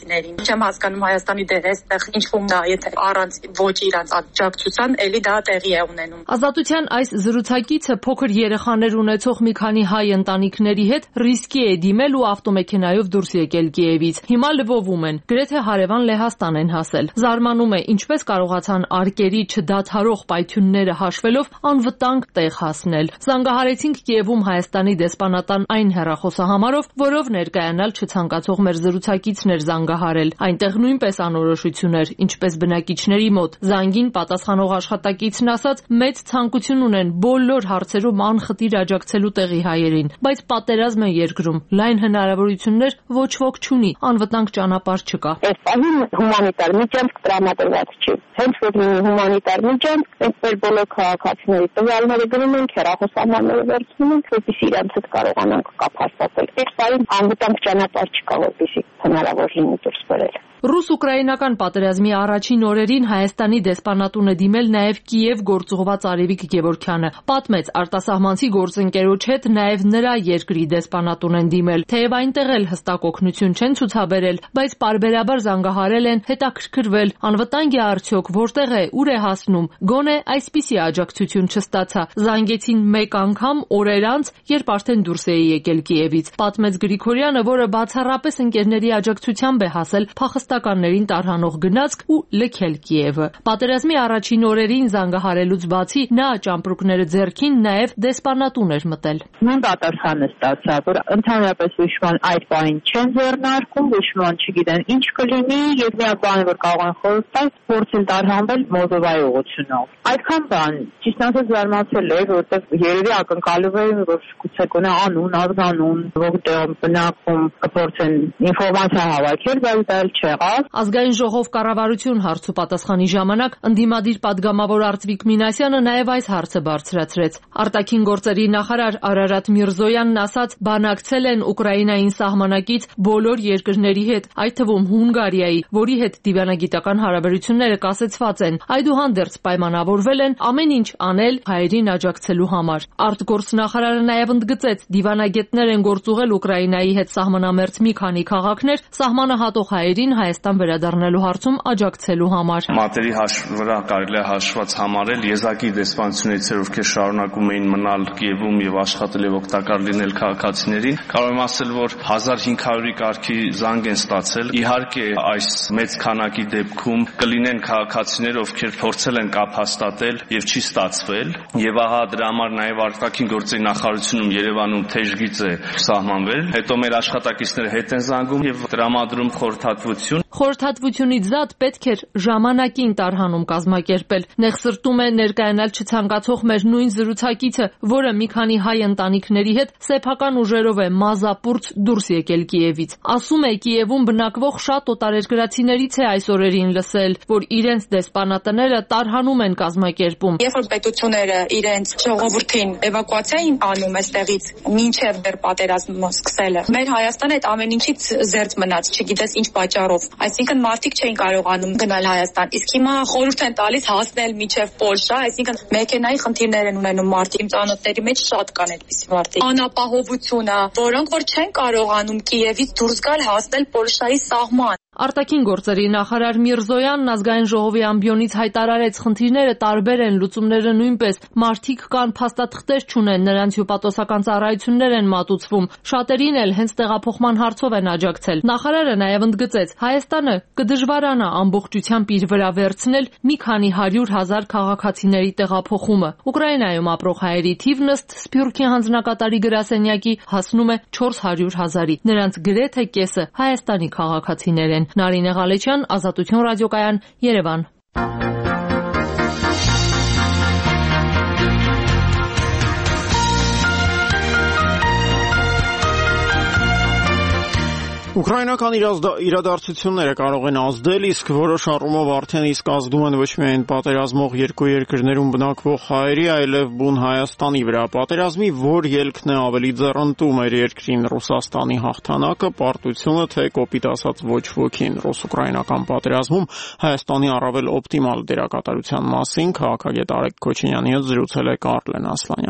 քաղաքացիներին։ Չեմ հասկանում Հայաստանի դերը այստեղ ինչ-որ դա, եթե առանց ոչ իրանց աջակցության, էլի դա տեղի է ունենում։ Ազատության այս զրուցակիցը փոքր երեխաներ ունեցող մի քանի հայ ընտանիքների հետ ռիսկի է դիմել ու ավտոմեքենայով դուրս եկել Կիևից։ Հիմա լվովում են, գրեթե հարևան Լեհաստան են հասել։ Զարմանում է, ինչպես կարողացան արկերի չդադարող պայթյունները հաշվելով անվտանգ տեղ հասնել։ Զանգահարեցինք Կիևում Հայաստանի դեսպանատան այն հեռախոսահամարով, որով ներկայանալ չցանկացող մեր զրուցակիցն էր զանգահարել։ Այնտեղ նույնպես անորոշություն էր, ինչպես բնակիչների մոտ։ Զանգին պատասխանող աշխատակիցն ասաց, մեծ ցանկություն ունեն բոլոր հարցերում անխտիր աջակցելու տեղի հայերին, բայց պատերազմ է երկրում, լայն հնարավորություններ ոչ ոք չունի, անվտանգ ճանապարհ չկա։ Այս պահին հումանիտար միջանցք տրամադրված չի։ Հենց որ հումանիտար միջանցք, այսպես բոլոր քաղաքացիների տվյալները գրում են, հեռախոսահամարները վերցնում են, որպեսզի իրենց հետ կարողանանք կապ հաստատել։ Այս պահին անվտանգ ճանապարհ չկա, որպեսզի հնարավոր լինի դուրս բերել։ Ռուս-ուկրաինական պատերազմի առաջին օրերին Հայաստանի դեսպանատուն է դիմել նաև Կիև գործուղված Արևիկ Գևորգյանը։ Պատմեց, արտասահմանցի գործընկերոջ հետ նաև նրա երկրի դեսպանատուն են դիմել։ Թեև այնտեղ էլ հստակ օգնություն չեն ցուցաբերել, բայց պարբերաբար զանգահարել են, հետաքրքրվել, անվտանգ է արդյոք, որտեղ է, ուր է հասնում։ Գոնե այսպիսի աջակցություն չստացա։ Զանգեցին մեկ անգամ օրեր անց, երբ արդեն դուրս էի եկել Կիևից։ Պատմեց Գրիգորյանը, որը բացառապես ընկերների աջակցությամբ է հասել փախստականներին տարհանող գնացք ու լքել Կիևը։ Պատերազմի առաջին օրերին զանգահարելուց բացի նա ճամպրուկները ձեռքին նաև դեսպանատուն էր մտել։ Նույն պատասխանը ստացա, որ ընդհանրապես հուշման այդ բանին չեն ձեռնարկում, հուշման չգիտեն ինչ կլինի, եւ միակ բանը որ կարող են խորհուրդ տալ, փորձեն տարհանվել Մոլդովայի ուղղությունով։ Այդքան բան, ճիշտ ասած զարմացել էր, որովհետեւ երևի ակնկալում էին, որ գուցե կոնա անուն, ազգանուն, որտեղ բնակվում փորձեն ինֆորմացիա հավաքել, բայց դա չեղավ։ Ազգային ժողով կառավարություն հարցու պատասխանի ժամանակ ընդդիմադիր падգամավոր Արծվիկ Մինասյանը նաև այս հարցը բարձրացրեց։ Արտաքին գործերի նախարար Արարատ Միրզոյանն ասաց, բանակցել են Ուկրաինային սահմանակից բոլոր երկրների հետ, այդ թվում Հունգարիայի, որի հետ դիվանագիտական հարաբերությունները կասեցված են։ Այդուհանդերձ պայմանավորվել են ամեն ինչ անել հայերին աջակցելու համար։ Արտգործնախարարը նաև ընդգծեց, դիվանագետներ են գործուղել Ուկրաինայի հետ սահմանամերձ մի քանի քաղաքներ, սահմանը հատող հայերին Հայաստան վերադառնալու հարցում աջակցելու համար։ Մատերի վրա կարելի է հաշված համարել եզակի դեսպանությունից, ովքեր շարունակում էին մնալ Կիևում եւ աշխատել եւ օգտակար լինել քաղաքացիներին, կարող եմ ասել, որ հազար հինգ հարյուրի կարգի զանգ են ստացել։ Իհարկե, այս մեծ քանակի դեպքում կլինեն քաղաքացիներ, ովքեր փորձել են կապ հաստատել եւ չի ստացվել, եւ ահա դրա համար նաեւ արտաքին գործերի նախարարությունում Երևանում թեժգիծ է սահմանվել։ Հետո մեր աշխատակիցները հետ են զանգում եւ տրամադրում խորհրդատվություն։ Խորհրդատվությունից զատ պետք էր ժամանակին տարհանում կազմակերպել։ Նեղսրտում է ներկայանալ չցանկացող մեր նույն զրուցակիցը, որը մի քանի հայ ընտանիքների հետ սեփական ուժերով է մազապուրծ դուրս եկել Կիևից։ Ասում է, Կիևում բնակվող շատ օտարերկրացիներից է այս օրերին լսել, որ իրենց դեսպանատները տարհանում են կազմակերպում։ Երբ որ պետությունները իրենց ժողովրդին էվակուացիա են անում այստեղից մինչև դեռ պատերազմը սկսելը, մեր Հայաստանը այդ ամեն ինչից զերծ մնաց, չգիտես ինչ պատճառով։ Այսինքն մարդիկ չէին կարողանում գնալ Հայաստան, իսկ հիմա խորհուրդ են տալիս հասնել մինչև Պոլշա, այսինքն մեքենայի խնդիրներ են ունենում մարդիկ, իմ ծանոթների մեջ շատ կան այդպիսի մարդիկ։ Անապահովությունը, որոնք որ չեն կարողանում Կիևից դուրս գալ հասնել Պոլշայի սահման։ Արտաքին գործերի նախարար Միրզոյանն ազգային ժողովի ամբիոնից հայտարարեց, խնդիրները տարբեր են, լուծումները նույնպես, մարդիկ կան, փաստաթղթեր չունեն, նրանց հյուպատոսական ծառայություններ են մատուցվում, շատերին էլ հենց տեղափոխման հարցով են աջակցել։ Նախարարը նաև ընդգծեց, Հայաստանը կդժվարանա ամբողջությամբ իր վրա վերցնել մի քանի հարյուր հազար քաղաքացիների տեղափոխումը։ Ուկրաինայում ապրող հայերի թիվն ըստ Սփյուռքի հանձնակատարի գրասենյակի հասնում է չորս հարյուր հազարի։ Նրանց գրեթե կեսը Հայաստանի քաղաքացիներ են։ Նարինե Ղալեչյան, Ազատություն ռադիոկայան, Երևան։ Ուկրաինական իրադարձությունները կարող են ազդել, իսկ որոշ առումով արդեն իսկ ազդում են ոչ միայն պատերազմող երկու երկրներում բնակվող հայերի, այլև բուն Հայաստանի վրա։ Պատերազմի որ ելքն է ավելի ձեռնտու մեր երկրին, Ռուսաստանի հաղթանակը, պարտությունը, թե կոպիտ ասած ոչ ոքին։ Ռուս-ուկրաինական պատերազմում Հայաստանի առավել օպտիմալ դերակատարության մասին քաղաքագետ Արեգ Քոչինյանի հետ զրուցել է Կարլեն Ասլանյանը։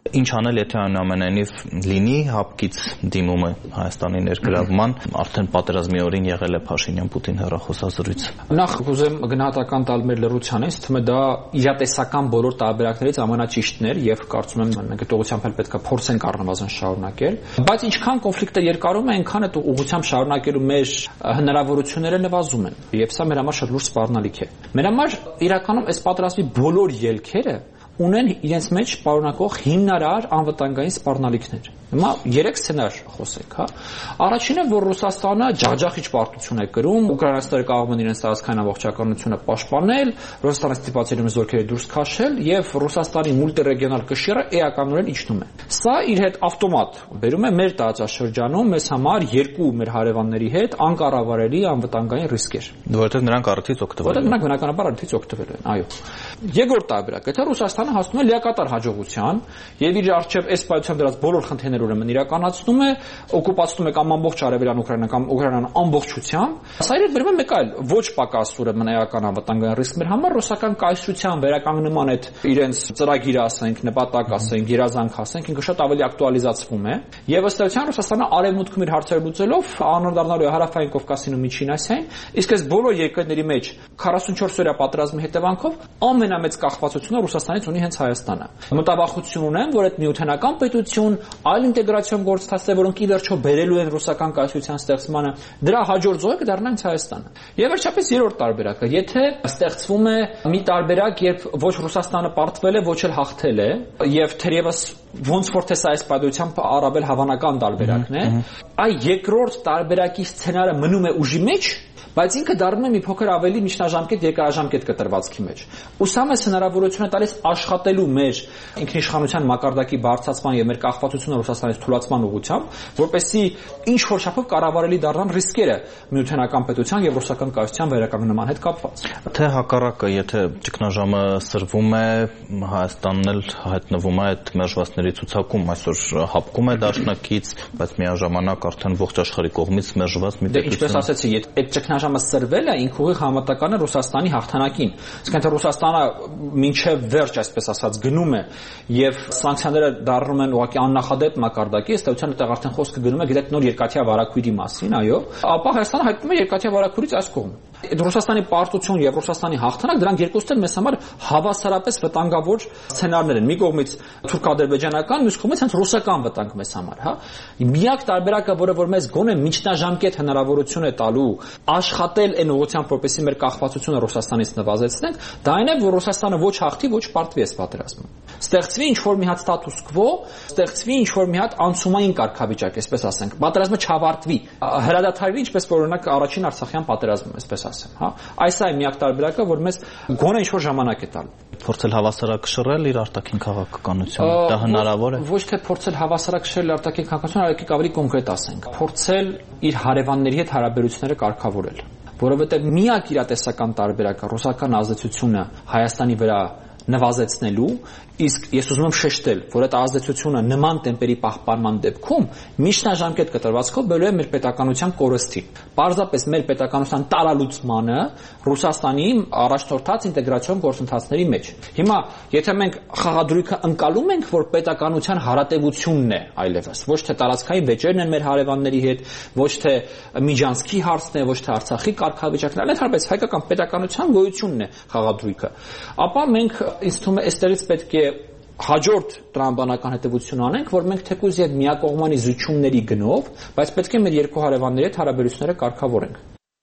Ինչ անել, եթե այնուամենայնիվ լինի հապկից դիմումը Հայաստանի ներգրավման, արդեն պատերազմի օրին եղել է Փաշինյան-Պուտին հեռախոսազրույց։ Նախ կուզեմ գնահատական տալ մեր լրրությանից, թվում է դա իրատեսական բոլոր տարբերակներից ամենաճիշտն էր եւ կարծում եմ մենք դողությամբ էլ պետք է փորձենք առնվազն շարունակել, բայց ինչքան կոնֆլիկտը երկարում է, այնքան այդ ուղղությամբ շարունակելու մեր հնարավորությունները նվազում են եւ սա մեր համար շատ լուրջ սպառնալիք է։ Մեր համար իրականում այս պատերազմի բոլոր ելքերը ունեն իրենց մեջ պարունակող հիմնարար անվտանգային սպառնալիքներ։ Հիմա երեք սցենար խոսենք, հա։ Առաջինը, որ Ռուսաստանը ջախջախիչ պարտություն է կրում, ուկրաինացիները կարող են իրենց տարածքային ամբողջականությունը պաշտպանել, Ռուսաստանը ստիպված է զորքերը դուրս քաշել եւ Ռուսաստանի մուլտիրեգիոնալ կշիռը էականորեն իջնում է։ Սա իր հետ ավտոմատ բերում է մեր տարածաշրջանում մեզ համար երկու մեր հարևանների հետ անկառավարելի անվտանգային ռիսկեր։ Որովհետեւ նրանք առիթից օգտվել են։ Որովհետեւ նրանք բնականաբար առիթից օգտվել են, այո։ Երկրորդ տարբերակը, թե Ռուսաստանը հասնում է լիակատար հաջողության եւ իր արժեվ այս պայթությամբ դրած բոլոր խնդիրները ուրեմն իրականացնում է, օկուպացնում է կամ ամբողջ արևելյան Ուկրաինան կամ Ուկրաինան ամբողջությամբ։ Սա իր վերում է մեկ այլ ոչ պակաս ուրեմն էական անվտանգային ռիսկ մեր համար ռուսական կայսրության վերականգնման այդ իրենց ծրագիրը, ասենք, նպատակ, ասենք, երազանք, ասենք, ինքը շատ ավելի ակտուալիզացվում է եւ ըստ էության Ռուսաստանը արևմուտքում իր հարցերը լուծելով անհնարդառնալու է Հարավային Կովկասին ու Միջին Ասիային, իսկ այս բոլոր երկրների մեջ քառասունչորս օրյա պատերազմի հետևանքով ամենամեծ կախվածությունը Ռուսաստանից ունի հենց Հայաստանը։ Մտավախություն ունեմ, որ այդ միութենական պետություն, այլ ինտեգրացիոն գործընթացներ, որոնք ի վերջո բերելու են ռուսական կայսրության ստեղծմանը, դրա հաջորդ զոհը կդառնա հենց Հայաստանը։ Եվ վերջապես երրորդ տարբերակը, եթե ստեղծվում է մի տարբերակ, երբ ոչ Ռուսաստանը պարտվել է, ոչ էլ հաղթել է, եւ թերևս ոնց որ թե սա այս պատմությամբ առավել հավանական տարբերակն է, այ երկրորդ տարբերակի սցենարը մնում է ուժի մեջ, բայց ինքը դառնում է մի փոքր ավելի միջնաժամկետ երկարաժամկետ կտրվածքի մեջ։ Ու սա մեզ հնարավորություն է տալիս աշխատելու մեր ինքնիշխանության մակարդակի բարձրացման եւ մեր կախվածությունը Ռուսաստանից թուլացման ուղղությամբ, որպեսզի ինչ որ չափով կառավարելի դառնան ռիսկերը միութենական պետության եւ ռուսական կայսրության վերականգնման հետ կապված։ Թե հակառակը, եթե ճգնաժամը սրվում է, Հայաստանն էլ հայտնվում է այդ մերժվածների ցուցակում, այսօր հապկում է դաշնակից, բայց միաժամանակ արդեն ողջ աշխարհի կողմից մերժված մի պետություն։ Դե ինչպես ասեցի, այդ ճգնաժամը սրվել է, ինքը ուղիղ համատական է Ռուսաստանի հաղթանակին։ Իսկ եթե Ռուսաստանը մինչև վերջ, այսպես ասած, գնում է եւ սանկցիաները դառնում են ուղղակի աննախադեպ մակարդակի, ըստ էության այդտեղ արդեն խոսքը գնում է գիտեք նոր երկաթյա վարակույրի մասին, այո, ապա Հայաստանը հայտնում է երկաթյա վարակույրից այս կողմ։ Ռուսաստանի պարտություն եւ Ռուսաստանի հաղթանակ դրանք երկուսն էլ մեզ համար հավասարապես վտանգավոր սցենարներ են։ Մի կողմից թուրք-ադրբեջանական, մյուս կողմից հենց ռուսական վտանգ մեզ համար, հա։ Միակ տարբերակը, որը որ մեզ գոնե միջնաժամկետ հնարավորություն է տալու աշխատել այն ուղղությամբ, որպեսզի մեր կախվածությունը Ռուսաստանից նվազեցնենք, դա այն է, որ Ռուսաստանը ոչ հաղթի, ոչ պարտվի այս պատերազմում։ Ստեղծվի ինչ որ մի հատ ստատուս քվո, ստեղծվի ինչ որ մի հատ անցումային կարգավիճակ, այսպես ասենք, պատերազմը չավարտվի, հրադադարվի, ինչպես որ օրինակ առաջին Արցախյան պատերազմում, այսպես ասեմ, հա։ Այս է միակ տարբերակը, որ մեզ գոնե ինչ որ ժամանակ է տալու։ Փորձել հավասարակշռել իր արտաքին քաղաքականությունը, դա հնարավոր է։ Ոչ թե փորձել հավասարակշռել արտաքին քաղաքականությունը, այլ եկեք ավելի կոնկրետ ասենք, փորձել իր հարևանների հետ հարաբերությունները կարգավորել, որովհետև միակ իրատեսական տարբերակը ռուսական ազդեցությունը Հայաստանի վրա նվազեցնելու, իսկ ես ուզում եմ շեշտել, որ այդ ազդեցությունը նման տեմպերի պահպանման դեպքում միջնաժամկետ կտրվածքով բերելու է մեր պետականության կորստին։ Պարզապես մեր պետականության տարալուծմանը Ռուսաստանի առաջնորդած ինտեգրացիոն գործընթացների մեջ։ Հիմա, եթե մենք խաղադրույքը ընկալում ենք, որ պետականության հարատևությունն է այլևս, ոչ թե տարածքային վեճերն են մեր հարևանների հետ, ոչ թե Միջանցքի հարցն է, ոչ թե Արցախի կարգավիճակն է, այլ հենց հայկական պետականության գոյությունն է խաղադրույքը, ապա մենք ինձ թվում է այստեղից պետք է հաջորդ տրամաբանական հետևություն անենք, որ մենք թեկուզ եւ միակողմանի զիջումների գնով, բայց պետք է մեր երկու հարևանների հետ հարաբերությունները կարգավորենք։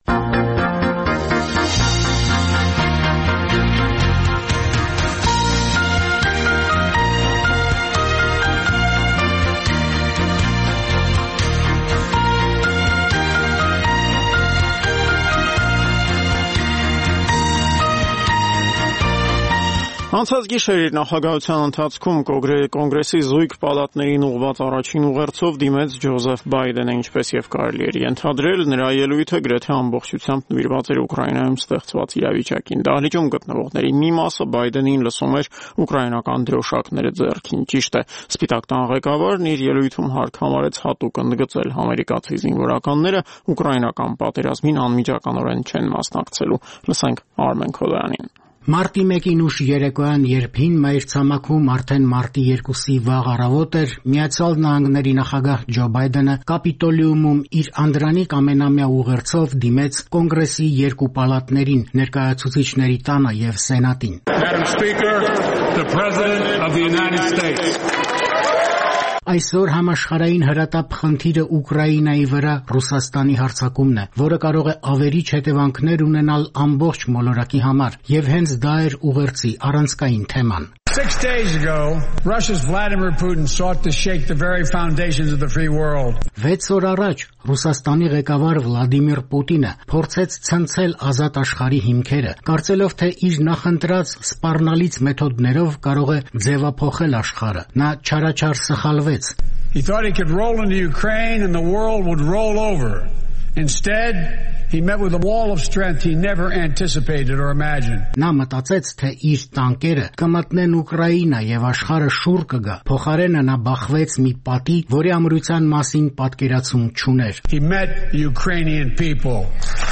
Անցած գիշեր իր նախագահության ընթացքում կոնգրեսի զույգ պալատներին ուղղված առաջին ուղերձով դիմեց Ջոզեֆ Բայդենը, ինչպես եւ կարելի էր ենթադրել, նրա ելույթը գրեթե ամբողջությամբ նվիրված էր Ուկրաինայում ստեղծված իրավիճակին։ Դահլիճում գտնվողների մի մասը Բայդենին լսում էր ուկրաինական դրոշակները ձեռքին։ Ճիշտ է, Սպիտակ տան ղեկավարն իր ելույթում հարկ համարեց հատուկ ընդգծել ամերիկացի զինվորականները ուկրաինական պատերազմին անմիջականորեն չեն մասնակցելու։ Լսենք Արմեն Քոլյանին։ Մարտի մեկին ուշ երեկոյան, երբ հին մայրցամաքում արդեն մարտի երկուսի վաղ առավոտ էր, Միացյալ Նահանգների նախագահ Ջո Բայդենը Կապիտոլիումում իր անդրանիկ ամենամյա ուղերձով դիմեց Կոնգրեսի երկու պալատներին, ներկայացուցիչների տանը եւ Սենատին։ Madam Speaker, the President of the United States. Այսօր համաշխարհային հրատապ խնդիրը Ուկրաինայի վրա Ռուսաստանի հարձակումն է, որը կարող է ավերիչ հետևանքներ ունենալ ամբողջ մոլորակի համար, եւ հենց դա էր ուղերձի առանցքային թեման։ Six days ago, Russia's Vladimir Putin sought to shake the very foundations of the free world. Վեց օր առաջ Ռուսաստանի ղեկավար Վլադիմիր Պուտինը փորձեց ցնցել ազատ աշխարհի հիմքերը, կարծելով թե իր նախընտրած սպառնալից մեթոդներով կարող է ձևափոխել աշխարհը։ Նա չարաչար սխալվեց։ He thought he could roll into Ukraine and the world would roll over. Instead, he met with a wall of strength he never anticipated or imagined. Նա մտածեց, թե իր տանկերը կմտնեն Ուկրաինա եւ աշխարհը շուռ կգա։ Փոխարենը նա բախվեց մի պատի, որի ամրության մասին պատկերացում չուներ։ He met the Ukrainian people.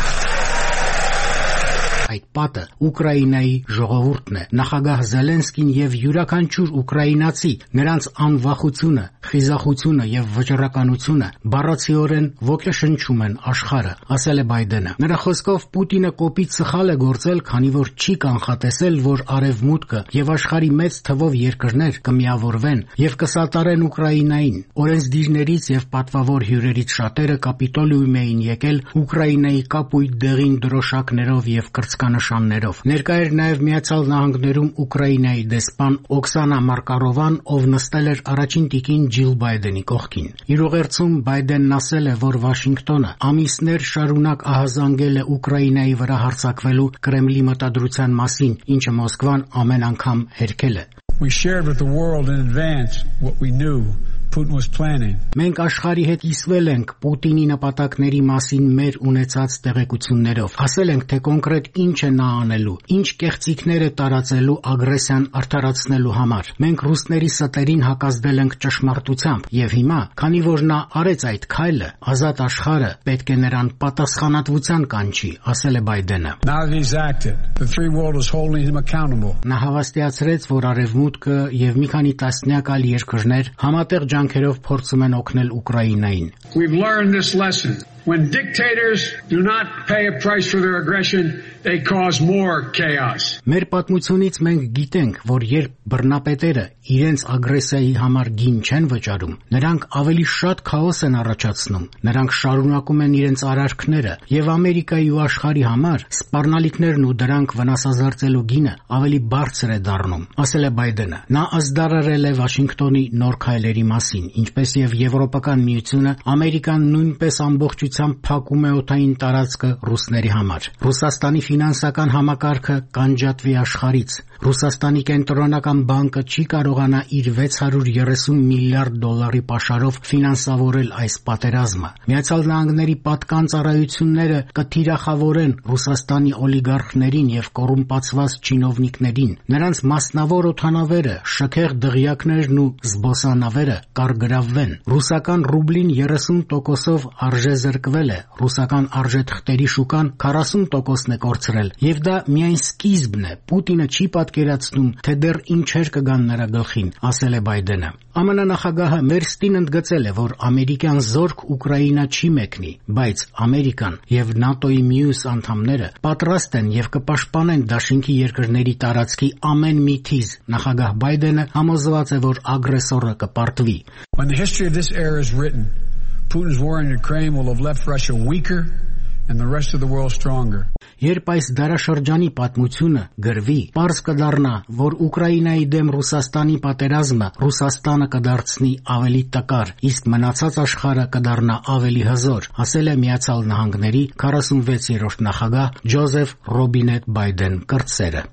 Այդ պատը Ուկրաինայի ժողովուրդն է։ Նախագահ Զելենսկին եւ յուրաքանչյուր ուկրաինացի նրանց անվախությունը, խիզախությունը եւ վճռականությունը բառացիորեն ոգեշնչում են աշխարհը, ասել է Բայդենը։ Նրա խոսքով Պուտինը կոպիտ սխալ է գործել, քանի որ չի կանխատեսել, որ արևմուտքը եւ աշխարհի մեծ թվով երկրներ կմիավորվեն եւ կսատարեն Ուկրաինային։ Օրենսդիրներից եւ պատվավոր հյուրերից շատերը Կապիտոլիում էին եկել Ուկրաինայի կապույտ դեղին դրոշակներով եւ կրծքանշաններով։ Ներկա էր նաև Միացյալ Նահանգներում Ուկրաինայի դեսպան Օքսանա Մարկարովան, ով նստել էր առաջին տիկին Ջիլ Բայդենի կողքին։ Իր ուղերձում Բայդենն ասել է, որ Վաշինգտոնը ամիսներ շարունակ ահազանգել է Ուկրաինայի վրա հարձակվելու Կրեմլի մտադրության մասին, ինչը Մոսկվան ամեն անգամ հերքել է։ We shared with the world in advance what we knew Putin was planning. Մենք աշխարհի հետ իսվել ենք Պուտինի նպատակների մասին մեր ունեցած տեղեկություններով։ Ասել ենք, թե կոնկրետ ինչ է նա անելու, ինչ կեղծիքներ է տարածելու ագրեսիան արդարացնելու համար։ Մենք ռուսների ստերին հակազդել ենք ճշմարտությամբ, եւ հիմա, քանի որ նա արեց այդ քայլը, ազատ աշխարհը պետք է նրան պատասխանատվության կանչի, ասել է Բայդենը։ Now that he's acted, the free world is holding him accountable. Նա հավաստիացրեց, որ արևմուտքը եւ մի քանի տասնյակ այլ երկրներ համատեղ ջանքերով փորձում են օգնել Ուկրաինային։ We've learned this lesson. When dictators do not pay a price for their aggression, they cause more chaos. Մեր պատմությունից մենք գիտենք, որ երբ բռնապետերը իրենց ագրեսիայի համար գին չեն վճարում, նրանք ավելի շատ քաոս են առաջացնում, նրանք շարունակում են իրենց արարքները, եւ Ամերիկայի ու աշխարհի համար սպառնալիքներն ու դրանք վնասազերծելու գինը ավելի բարձր է դառնում, ասել է Բայդենը։ Նա ազդարարել է Վաշինգտոնի նոր քայլերի մասին, ինչպես եւ Եվրոպական միությունը, Ամերիկան նույնպես ամբողջությամբ փակում է օդային տարածքը ռուսների համար։ Ռուսաստանի ֆինանսական համակարգը կանջատվի աշխարհից։ Ռուսաստանի կենտրոնական բանկը չի կարողանա իր վեց հարյուր երեսուն միլիարդ դոլարի պաշարով ֆինանսավորել այս պատերազմը։ Միացյալ Նահանգների պատկան ծառայությունները կթիրախավորեն Ռուսաստանի օլիգարխներին եւ կոռումպացված չինովնիկներին։ Նրանց մասնավոր օդանավերը, շքեղ դղյակներն ու զբոսանավերը կարգրավվեն։ Ռուսական ռուբլին երեսուն տոկոսով արժեզրկվել է, ռուսական արժեթղթերի շուկան քառասուն տոկոսն է կորցրել, եւ դա միայն սկիզբն է։ Պուտինը չի պատկերացնում, թե դեռ ինչեր կգան նրա գլխին, ասել է Բայդենը։ ԱՄՆ նախագահը մերստին ընդգծել է, որ ամերիկյան զորք Ուկրաինա չի մեկնի, բայց Ամերիկան եւ ՆԱՏՕ-ի մյուս անդամները պատրաստ են եւ կպաշտպանեն դաշինքի երկրների տարածքի ամեն մի թիզ։ Նախագահ Բայդենը համոզված է, որ ագրեսորը կպարտվի։ When the history of this era is written, Putin's war in Ukraine will have left Russia weaker and the rest of the world stronger. Երբ այս դարաշրջանի պատմությունը գրվի, պարզ կդառնա, որ Ուկրաինայի դեմ Ռուսաստանի պատերազմը Ռուսաստանը կդարձնի ավելի տկար, իսկ մնացած աշխարհը կդառնա ավելի հզոր, ասել է Միացյալ Նահանգների քառասունվեցերորդ նախագահ Ջոզեֆ Ռոբինետ Բայդեն կրտսերը։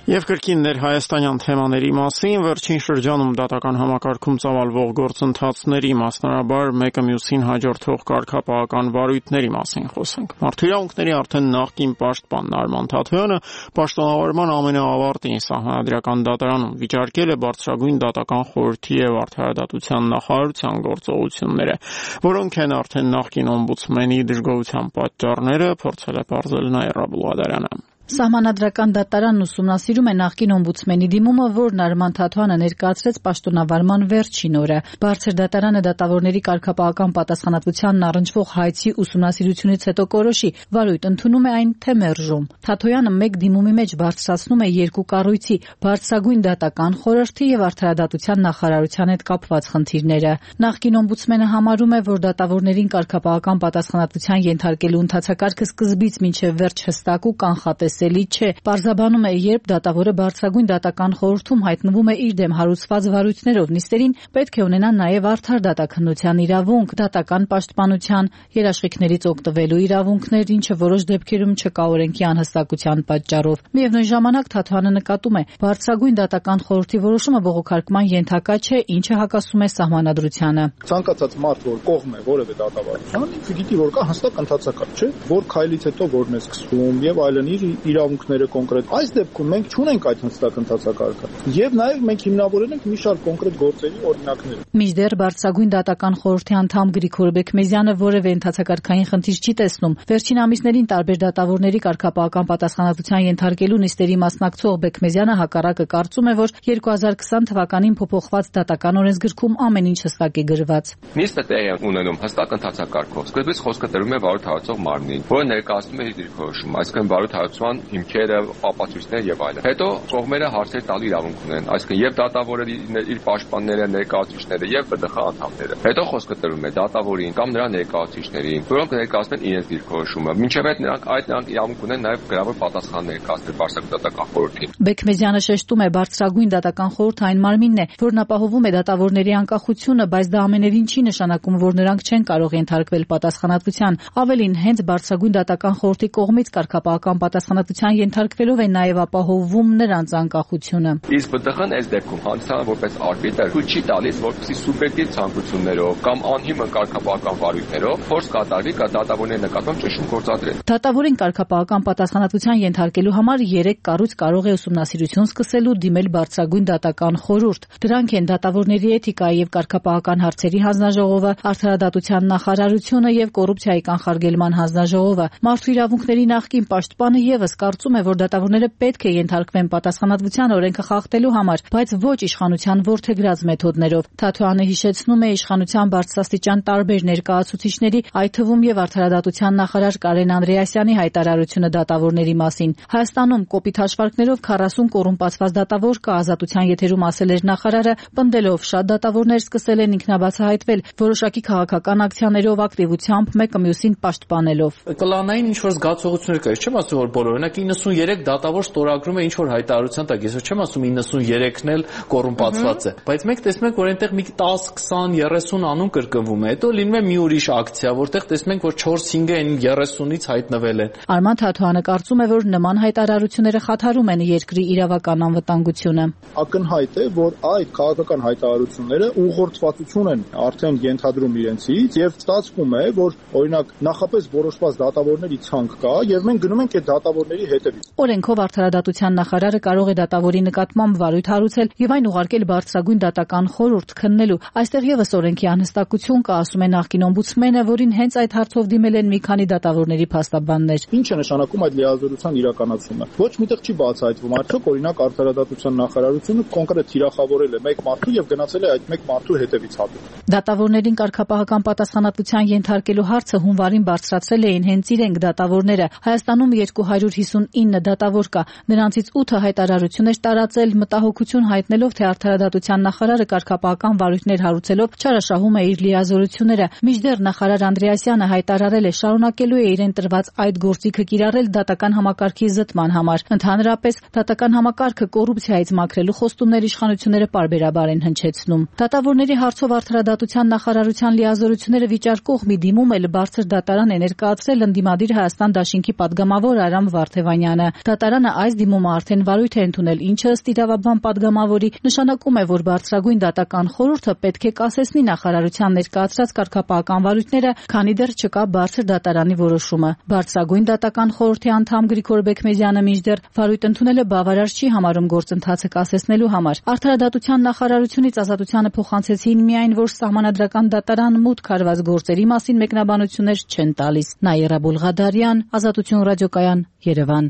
Եվ կրկին ներհայաստանյան թեմաների մասին վերջին շրջանում դատական համակարգում ծավալվող գործընթացների, մասնարաբար մեկը մյուսին հաջորդող կարգապահական վարույթների մասին խոսենք։ Մարդու իրավունքների արդեն նախկին պաշտպան Արման Թաթոյանը պաշտոնավարման ամենաավարտին Սահմանադրական դատարանում վիճարկել է բարձրագույն դատական խորհրդի եւ արդարադատության նախարարության գործողությունները, որոնք են արդեն նախկին օմբուդսմենի դժգոհության պատճառները, փորձել է պարզել նաեւ Ռաբուլադարյանը։ Սահմանադրական դատարանն ուսումնասիրում է նախկին օմբուդսմենի դիմումը, որն Արման Թաթոյանը ներկայացրեց պաշտոնավարման վերջին օրը։ Բարձր դատարանը դատավորների կարգապահական պատասխանատվությանն առնչվող հայցի ուսումնասիրությունից հետո կորոշի վարույթ ընդունում է այն, թե մերժում։ Թաթոյանը մեկ դիմումի մեջ բարձրացնում է երկու կառույցի՝ բարձրագույն դատական խորհրդի եւ արդարադատության նախարարության հետ կապված խնդիրները։ Նախկին օմբուդսմենը համարում է, որ դատավորներին կարգապահական պատասխանատվության ենթարկելու ընթացակարգը սկզբից մինչեւ վերջ հստակ ու կանխատես չէ, պարզաբանում է, երբ դատավորը բարձրագույն դատական խորհրդում հայտնվում է իր դեմ հարուցված վարույթներով, նիստերին պետք է ունենա նաև արդար դատաքննության իրավունք, դատական պաշտպանության, երաշխիքներից օգտվելու իրավունքներ, ինչը որոշ դեպքերում չկա օրենքի անհստակության պատճառով։ Միևնույն ժամանակ Թաթոյանը նկատում է, բարձրագույն դատական խորհրդի որոշումը բողոքարկման ենթակա չէ, ինչը հակասում է Սահմանադրությանը։ Ցանկացած մարդ, որ կողմ է որևէ դատավարության, ինքը գիտի, որ կա հստակ ընթացակարգ, չէ՞, որ քայլից հետո որն է սկսվում եւ այլն իր իրավունքները կոնկրետ։ Այս դեպքում մենք չունենք այդ հստակ ընթացակարգը եւ նաեւ մենք հիմնավորել ենք մի շարք կոնկրետ գործերի օրինակներ։ Մինչդեռ բարձրագույն դատական խորհրդի անդամ Գրիգոր Բեկմեզյանը որևէ ընթացակարգային խնդիր չի տեսնում։ Վերջին ամիսներին տարբեր դատավորների կարգապահական պատասխանատվության ենթարկելու նիստերի մասնակցող Բեկմեզյանը հակառակը կարծում է, որ երկու հազար քսան թվականին փոփոխված դատական օրենսգրքում ամեն ինչ հստակ է գրված։ Նիստը տեղի է ունենում հստակ ընթացակարգով։ Սկզբից խոսքը տրվում է վարույթ հարուցող մարմնին, որը ներկայացնում է իր դիրքորոշումը, այսինքն վարույթ հարուցման հիմքերը, ապացույցներ եւ այլն։ Հետո կողմերը հարցեր տալու իրավունք ունեն, այսինքն եւ դատավորը իր պաշտպանները, ներկայացուցիչները եւ ԲԴԽ անդամները։ Հետո խոսքը տրվում է դատավորին կամ նրա ներկայացուցիչներին, որոնք ներկայացնեն իրենց դիրքորոշումը։ Մինչեւ այդ նրանք այդ նրանք իրավունք ունեն նաեւ գրավոր պատասխան ներկայացնել բարձրագույն դատական խորհրդին։ Բեկմեզյանը շեշտում է, բարձրագույն դատական խորհուրդը այն մարմինն է, որն ապահովում է դատավորների անկախությունը, բայց դա ամենևին չի նշանակում, որ նրանք չեն կարող ենթարկվել պատասխանատվության։ Ավելին, հենց բարձրագույն դատական խորհրդի կողմից կարգապահական պատասխանատվության ենթարկվելով է նաև ապահովում նրանց անկախությունը։ Իսկ ԲՏԽ-ն այս դեպքում հանդիսանում որպես արբիտր ցույց չի տալիս, որպեսզի սուբյեկտիվ ցանկություններով կամ անհիմն կարգապահական վարույթներով փորձ կատարվի դատավորների նկատմամբ ճնշում գործադրել։ Դատավորին կարգապահական պատասխանատվության ենթարկելու համար երեք կառույց կարող է ուսումնասիրություն սկսել ու դիմել բարձրագույն դատական խորհուրդ։ Դրանք են դատավորների էթիկայի եւ կարգապահական հարցերի հանձնաժողովը, արդարադատության նախարարությունը եւ կոռուպցիայի կանխարգելման հանձնաժողովը։ Մարդու իրավունքների նախկին պաշտպանը եւս կարծում է, որ դատավորները պետք է ենթարկվեն պատասխանատվության օրենքը խախտելու համար, բայց ոչ իշխանության որդեգրած մեթոդներով։ Թաթոյանը հիշեցնում է իշխանության բարձրաստիճան տարբեր ներկայացուցիչների, այդ թվում եւ արդարադատության նախարար Կարեն Անդրեասյանի հայտարարությունը դատավորների մասին։ Հայաստանում կոպիտ հաշվարկներով քառասուն կոռումպացված դատավոր կա, Ազատության եթերում ասել էր նախարարը, պնդելով շատ դատավորներ սկսել են ինքնաբացահայտվել որոշակի քաղաքական ակցիաներով, ակտիվությամբ, մեկը մյուսին պաշտպանելով։ Կլանային ինչ որ զգացողություններ կա, չեմ ասում որ բոլորը, օրինակ իննսուններեք դատավոր ստորագրում է ինչ որ հայտարարության տակ, ես չեմ ասում իննսուներեքն էլ կոռումպացված է, բայց մենք տեսնում ենք, որ այնտեղ մի դես, քսան, երեսուն անուն կրկնվում է, հետո լինում է մի ուրիշ ակցիա, որտեղ տեսնում ենք, որ չորս հինգը այն երեսունից հայտնվել են։ Արման Թաթոյանը կարծում է, որ նման հայտարարությունները խաթարում են երկրի իրավական անվտանգությունը։ Ակնհայտ է, որ այդ քաղաքական հայտարարությունները ուղղորդվածություն են արդեն ենթադրում իրենցից եւ ստացվում է, որ օրինակ նախապես որոշված դատավորների ցանկ կա եւ մենք գնում ենք այդ դատավորների հետևից։ Օրենքով արդարադատության նախարարը կարող է դատավորի նկատմամբ վարույթ հարուցել եւ այն ուղարկել բարձրագույն դատական խորհուրդ քննելու։ Այստեղ եւս օրենքի անհստակություն կա, ասում է նախկին օմբուդսմենը, որին հենց այդ հարցով դիմել են մի քանի դատավորների փաստաբաններ։ Ինչ է նշանակում այդ լիազորության իրականացումը։ Ոչ միտեղ չի բացահայտվում, արդյոք օրինակ արդարադատության նախարարությունը կոնկրետ թիրախավորել է մեկ մարդու եւ գնացել է այդ մեկ մարդու հետևից հատել։ Դատավորներին կարգապահական պատասխանատվության ենթարկելու հարցը հունվարին բարձրացել էին հենց իրենք դատավորները։ Հայաստանում երկու հարյուր հիսունինը դատավոր կա, նրանցից ութը հայտարարություն էր տարածել, մտահոգություն հայտնելով, թե արդարադատության նախարարը կարգապահական վարույթներ հարուցելով չարաշահում է իր լիազորությունները։ Մինչդեռ նախարար Անդրեասյանը հայտարարել է, շարունակելու է իրեն տրված այդ գործիքը կիրառել դատական համակարգի զտման համար։ Ընդհանրապես, դատական համակարգը կոռուպցիայից մաքրելու խոստումներ իշխանությունները պարբերաբար են հնչեցնում։ Դատավորների հարցով արդարադատության նախարարության լիազորությունները վիճարկող մի դիմում էլ բարձր դատարան է ներկայացրել ընդդիմադիր Հայաստան դաշինքի պատգամավոր Արամ Վարդևանյանը։ Դատարանը այս դիմումը արդեն վարույթ է ընդունել, ինչը ըստ իրավաբան պատգամավորի նշանակում է, որ բարձրագույն դատական խորհուրդը պետք է կասեցնի նախարարության ներկայացրած կարգապահական վարույթները, քանի դեռ չկա բարձր դատարանի որոշումը։ Բարձրագույն դատական խորհրդի անդամ Գրիգոր Բեկմեզյանը մինչդեռ վարույթ ընդունելը բավարար չի համարում գործընթացը կասեցնելու համար։ Արդարադատության նախարարությունից ազատությանը փոխանցեցին միայն, որ սահմանադրական դատարան մուտք արված գործերի մասին մեկնաբանություններ չեն տալիս։ Նաիրա Բուլղադարյան, Ազատություն ռադիոկայան, Երևան։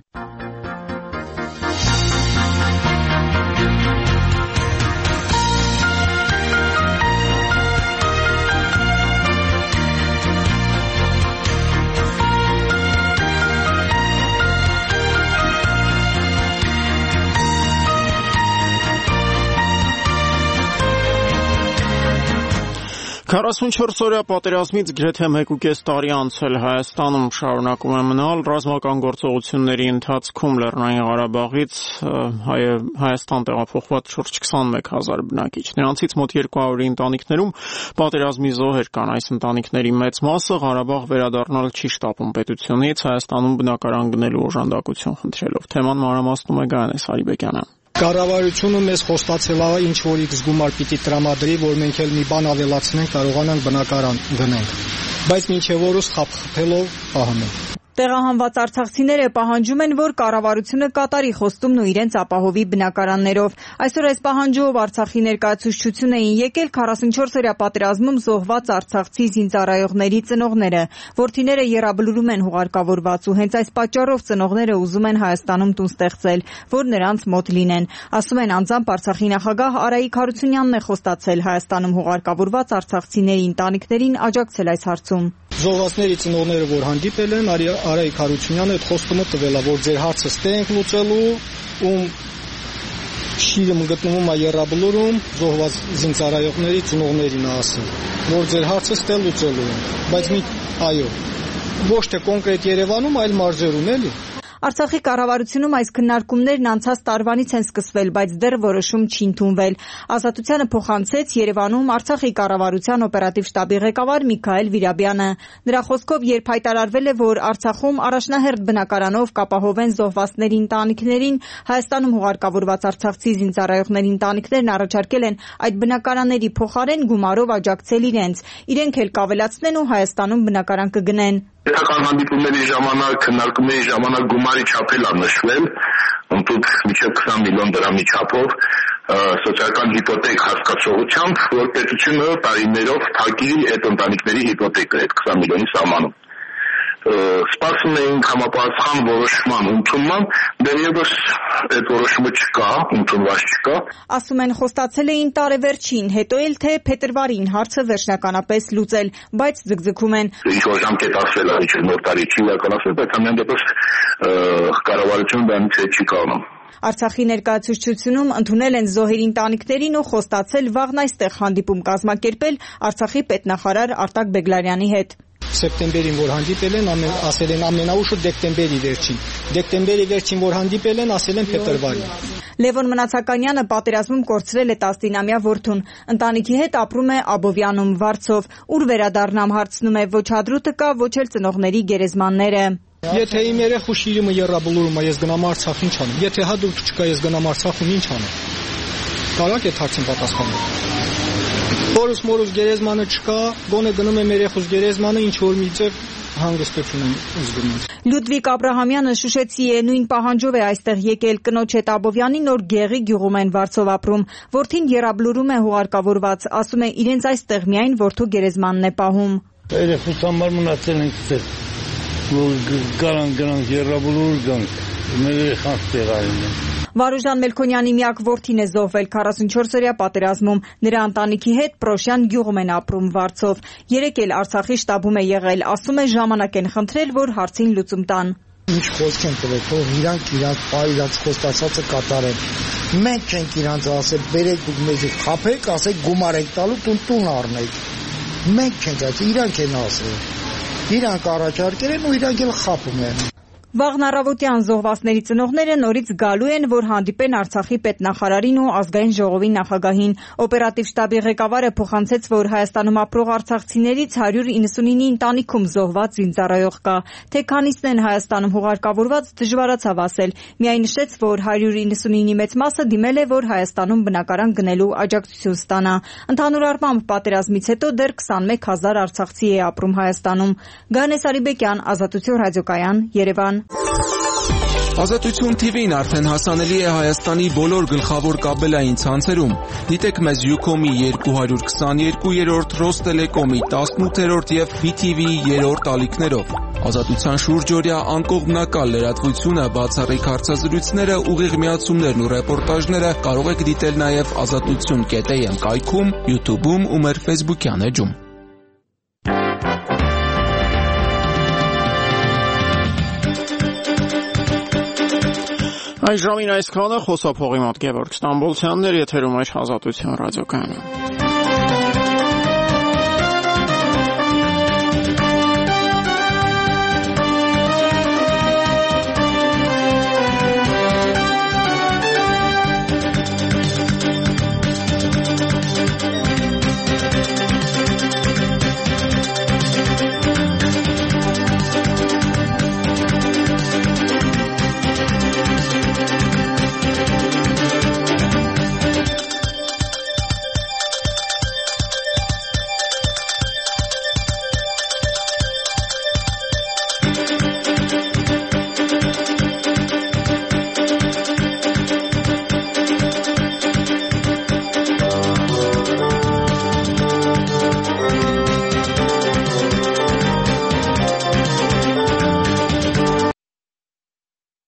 քառասունչորս օրյա պատերազմից գրեթե մեկուկես տարի անցել Հայաստանում շարունակում է մնալ ռազմական գործողությունների ընթացքում Լեռնային Ղարաբաղից Հայաստան տեղափոխված շուրջ քսանմեկ հազար բնակիչ։ Նրանցից մոտ երկու հարյուրի ընտանիքներում պատերազմի զոհեր կան։ Այս ընտանիքների մեծ մասը Ղարաբաղ վերադառնալ չի շտապում պետությունից, Հայաստանում բնակարան գնելու օժանդակություն խնդրելով։ Թեման մանրամասնում է Գայանե Սարիբեկյանը։ Կառավարությունը մեզ խոստացել է ինչ որ X գումար պիտի տրամադրի, որ մենք էլ մի բան ավելացնենք, կարողանանք բնակարան գնենք։ Բայց մինչև օրս խաբխփելով պահում ենք։ Տեղահանված արցախցիները պահանջում են, որ կառավարությունը կատարի խոստումն ու իրենց ապահովի բնակարաններով։ Այսօր այս պահանջով Արցախի ներկայացուցչություն էին եկել քառասունչորս օրյա պատերազմում զոհված արցախցի զինծառայողների ծնողները։ Որդիները եռաբլուրում են հուղարկավորված ու հենց այս պատճառով ծնողները ուզում են Հայաստանում տուն ստեղծել, որ նրանց մոտ լինեն։ Ասում են անձամբ Արցախի նախագահ Արայիկ Հարությունյանն է խոստացել Հայաստանում հուղարկավորված արցախցիների ընտանիքներին աջակցել այս հարցում։ Զոհվածների ծնողները, որ հանդիպել են, Արայիկ Հարությունյանը այդ խոստումը տվել է, որ ձեր հարցը ստենք լուծելու, ում շիրը գտնվում է եռաբլուրում, զոհված զինծառայողների ծնողներին ասել, որ ձեր հարցը ստե լուծելու են, բայց մի այո, ոչ թե կոնկրետ Երևանում, այլ մարզերում էլի։ Արցախի կառավարությունում այս քննարկումներն անցած տարվանից են սկսվել, բայց դեռ որոշում չի ընդունվել։ Ազատությանը փոխանցեց Երևանում Արցախի կառավարության օպերատիվ շտաբի ղեկավար Միքայել Վիրաբյանը։ Նրա խոսքով, երբ հայտարարվել է, որ Արցախում առաջնահերթ բնակարանով կապահովեն զոհվածների ընտանիքներին, Հայաստանում հուղարկավորված արցախցի զինծառայողների ընտանիքներն առաջարկել են այդ բնակարանների փոխարեն գումարով աջակցել իրենց։ Իրենք էլ կավելացնեն ու Հայաստանում բնակարան կգնեն։ Պետական հանդիպումների ժամանակ, քննարկումների ժամանակ գումարի չափել է նշվել, ընդհանուր մինչև քսան միլիոն դրամի չափով սոցիալական հիպոթեկ հասկացողությամբ, որ պետությունը տարիներով թակի այդ ընտանիքների հիպոթեկը այդ քսան միլիոնի սահմանում։ Սպասում էինք համապատասխան որոշման ընդունման, դեռևս այդ որոշումը չկա, ընդունված չկա։ Ասում են, խոստացել էին տարեվերջին, հետո էլ թե փետրվարին հարցը վերջնականապես լուծել, բայց ձգձգում են։ Ինչ որ ժամկետ ասվել է, ինչ նոր տարի չի իրականացվել, բայց ամեն դեպս կառավարությունը դրանից հետ չի կանում։ Արցախի ներկայացուցչությունում ընդունել են զոհերի ընտանիքներին ու խոստացել վաղն այստեղ հանդիպում կազմակերպել Արցախի պետնախարար Արտակ Բեգլարյանի հետ։ Սեպտեմբերին որ հանդիպել են, ասել են ամենաուշը դեկտեմբերի վերջին։ Դեկտեմբերի վերջին որ հանդիպել են, ասել են փետրվարին։ Լևոն Մնացականյանը պատերազմում կորցրել է տասնինամյա որդուն։ Ընտանիքի հետ ապրում է Աբովյանում, Վարձով, ուր վերադառնամ հարցնում է, ոչ հադրուտը կա, ոչ էլ ծնողների գերեզմանները։ Եթե իմ երեխու շիրիմը եռաբլուրում է, ես գնամ Արցախ, ինչ անեմ։ Եթե հադրուտ չկա, ես գնամ Արցախում, ինչ անեմ։ Կարա՞ք այդ հարցին պատասխանել։ Որս մորս գերեզմանը չկա, գոնե գնում եմ երեխուս գերեզմանը, ինչ որ մի ձև հանգստություն եմ զգում։ Լյուդվիկ Աբրահամյանը Շուշեցի է, նույն պահանջով է այստեղ եկել, կնոջ հետ Աբովյանի նոր Գեղի գյուղում են Վարձով ապրում։ Որդին եռաբլուրում է հուղարկավորված, ասում է իրենց այստեղ միայն որդու գերեզմանն է պահում։ Երեխուս համար մնացել ենք ստեղ, որ գանք գանք եռաբլուր գանք, մեր երեխան ստեղ այլն։ Վարուժան Մելքոնյանի միակ որդին է զոհվել քառասունչորս օրյա պատերազմում։ Նրա ընտանիքի հետ Պրոշյան գյուղում են ապրում Վարձով։ Երեկ էլ Արցախի շտաբում է եղել, ասում է ժամանակ են խնդրել, որ հարցին լուծում տան։ Ինչ խոսք են տվել, թող իրանք իրանք բայ իրանք խոստացածը կատարեն։ Մենք չենք իրանք ասել, բերեք դուք մեզ խափեք, ասեք գումար եք տալու, տուն տուն առնեք։ Մենք չենք ասել, իրանք են ասել։ Իրանք առաջարկել են ու իրանք էլ խափում են։ Վաղն առավոտյան զոհվածների ծնողները նորից գալու են, որ հանդիպեն Արցախի պետնախարարին ու ազգային ժողովի նախագահին։ Օպերատիվ շտաբի ղեկավարը փոխանցեց, որ Հայաստանում ապրող արցախցիներից հարյուր իննսունինի ընտանիքում զոհված զինծառայող կա։ Թե քանիսն են Հայաստանում հուղարկավորված, դժվարացավ ասել։ Միայն նշեց, որ հարյուր իննսունինի մեծ մասը դիմել է, որ Հայաստանում բնակարան գնելու աջակցություն ստանա։ Ընդհանուր առմամբ պատերազմից հետո դեռ քսանմեկ հազար արցախցի է ապրում Հայաստանում։ Գանե Սարիբեկյան, Ազատություն ռադիոկայան, Երևան։ Ազատություն թիվին արդեն հասանելի է Հայաստանի բոլոր գլխավոր կաբելային ցանցերում։ Դիտեք մեզ Յուքոմի երկու հարյուր քսաներկուերորդ, Ռոստելեկոմի տասնութերորդ և բի թի վիի երրորդ ալիքներով։ Ազատության շուրջօրյա անկողմնակալ լրատվությունը, բացառիկ հարցազրույցները, ուղիղ միացումներն ու ռեպորտաժները կարող եք դիտել նաև ազատություն կետ էյ էմ կայքում, յութուբում ու մեր ֆեյսբուքյան էջում։ Այս ժամին այսքանը, խոսափողի մոտ Գևորգ Ստամբոլցյանն էր, եթերում էր Ազատություն ռադիոկայանը։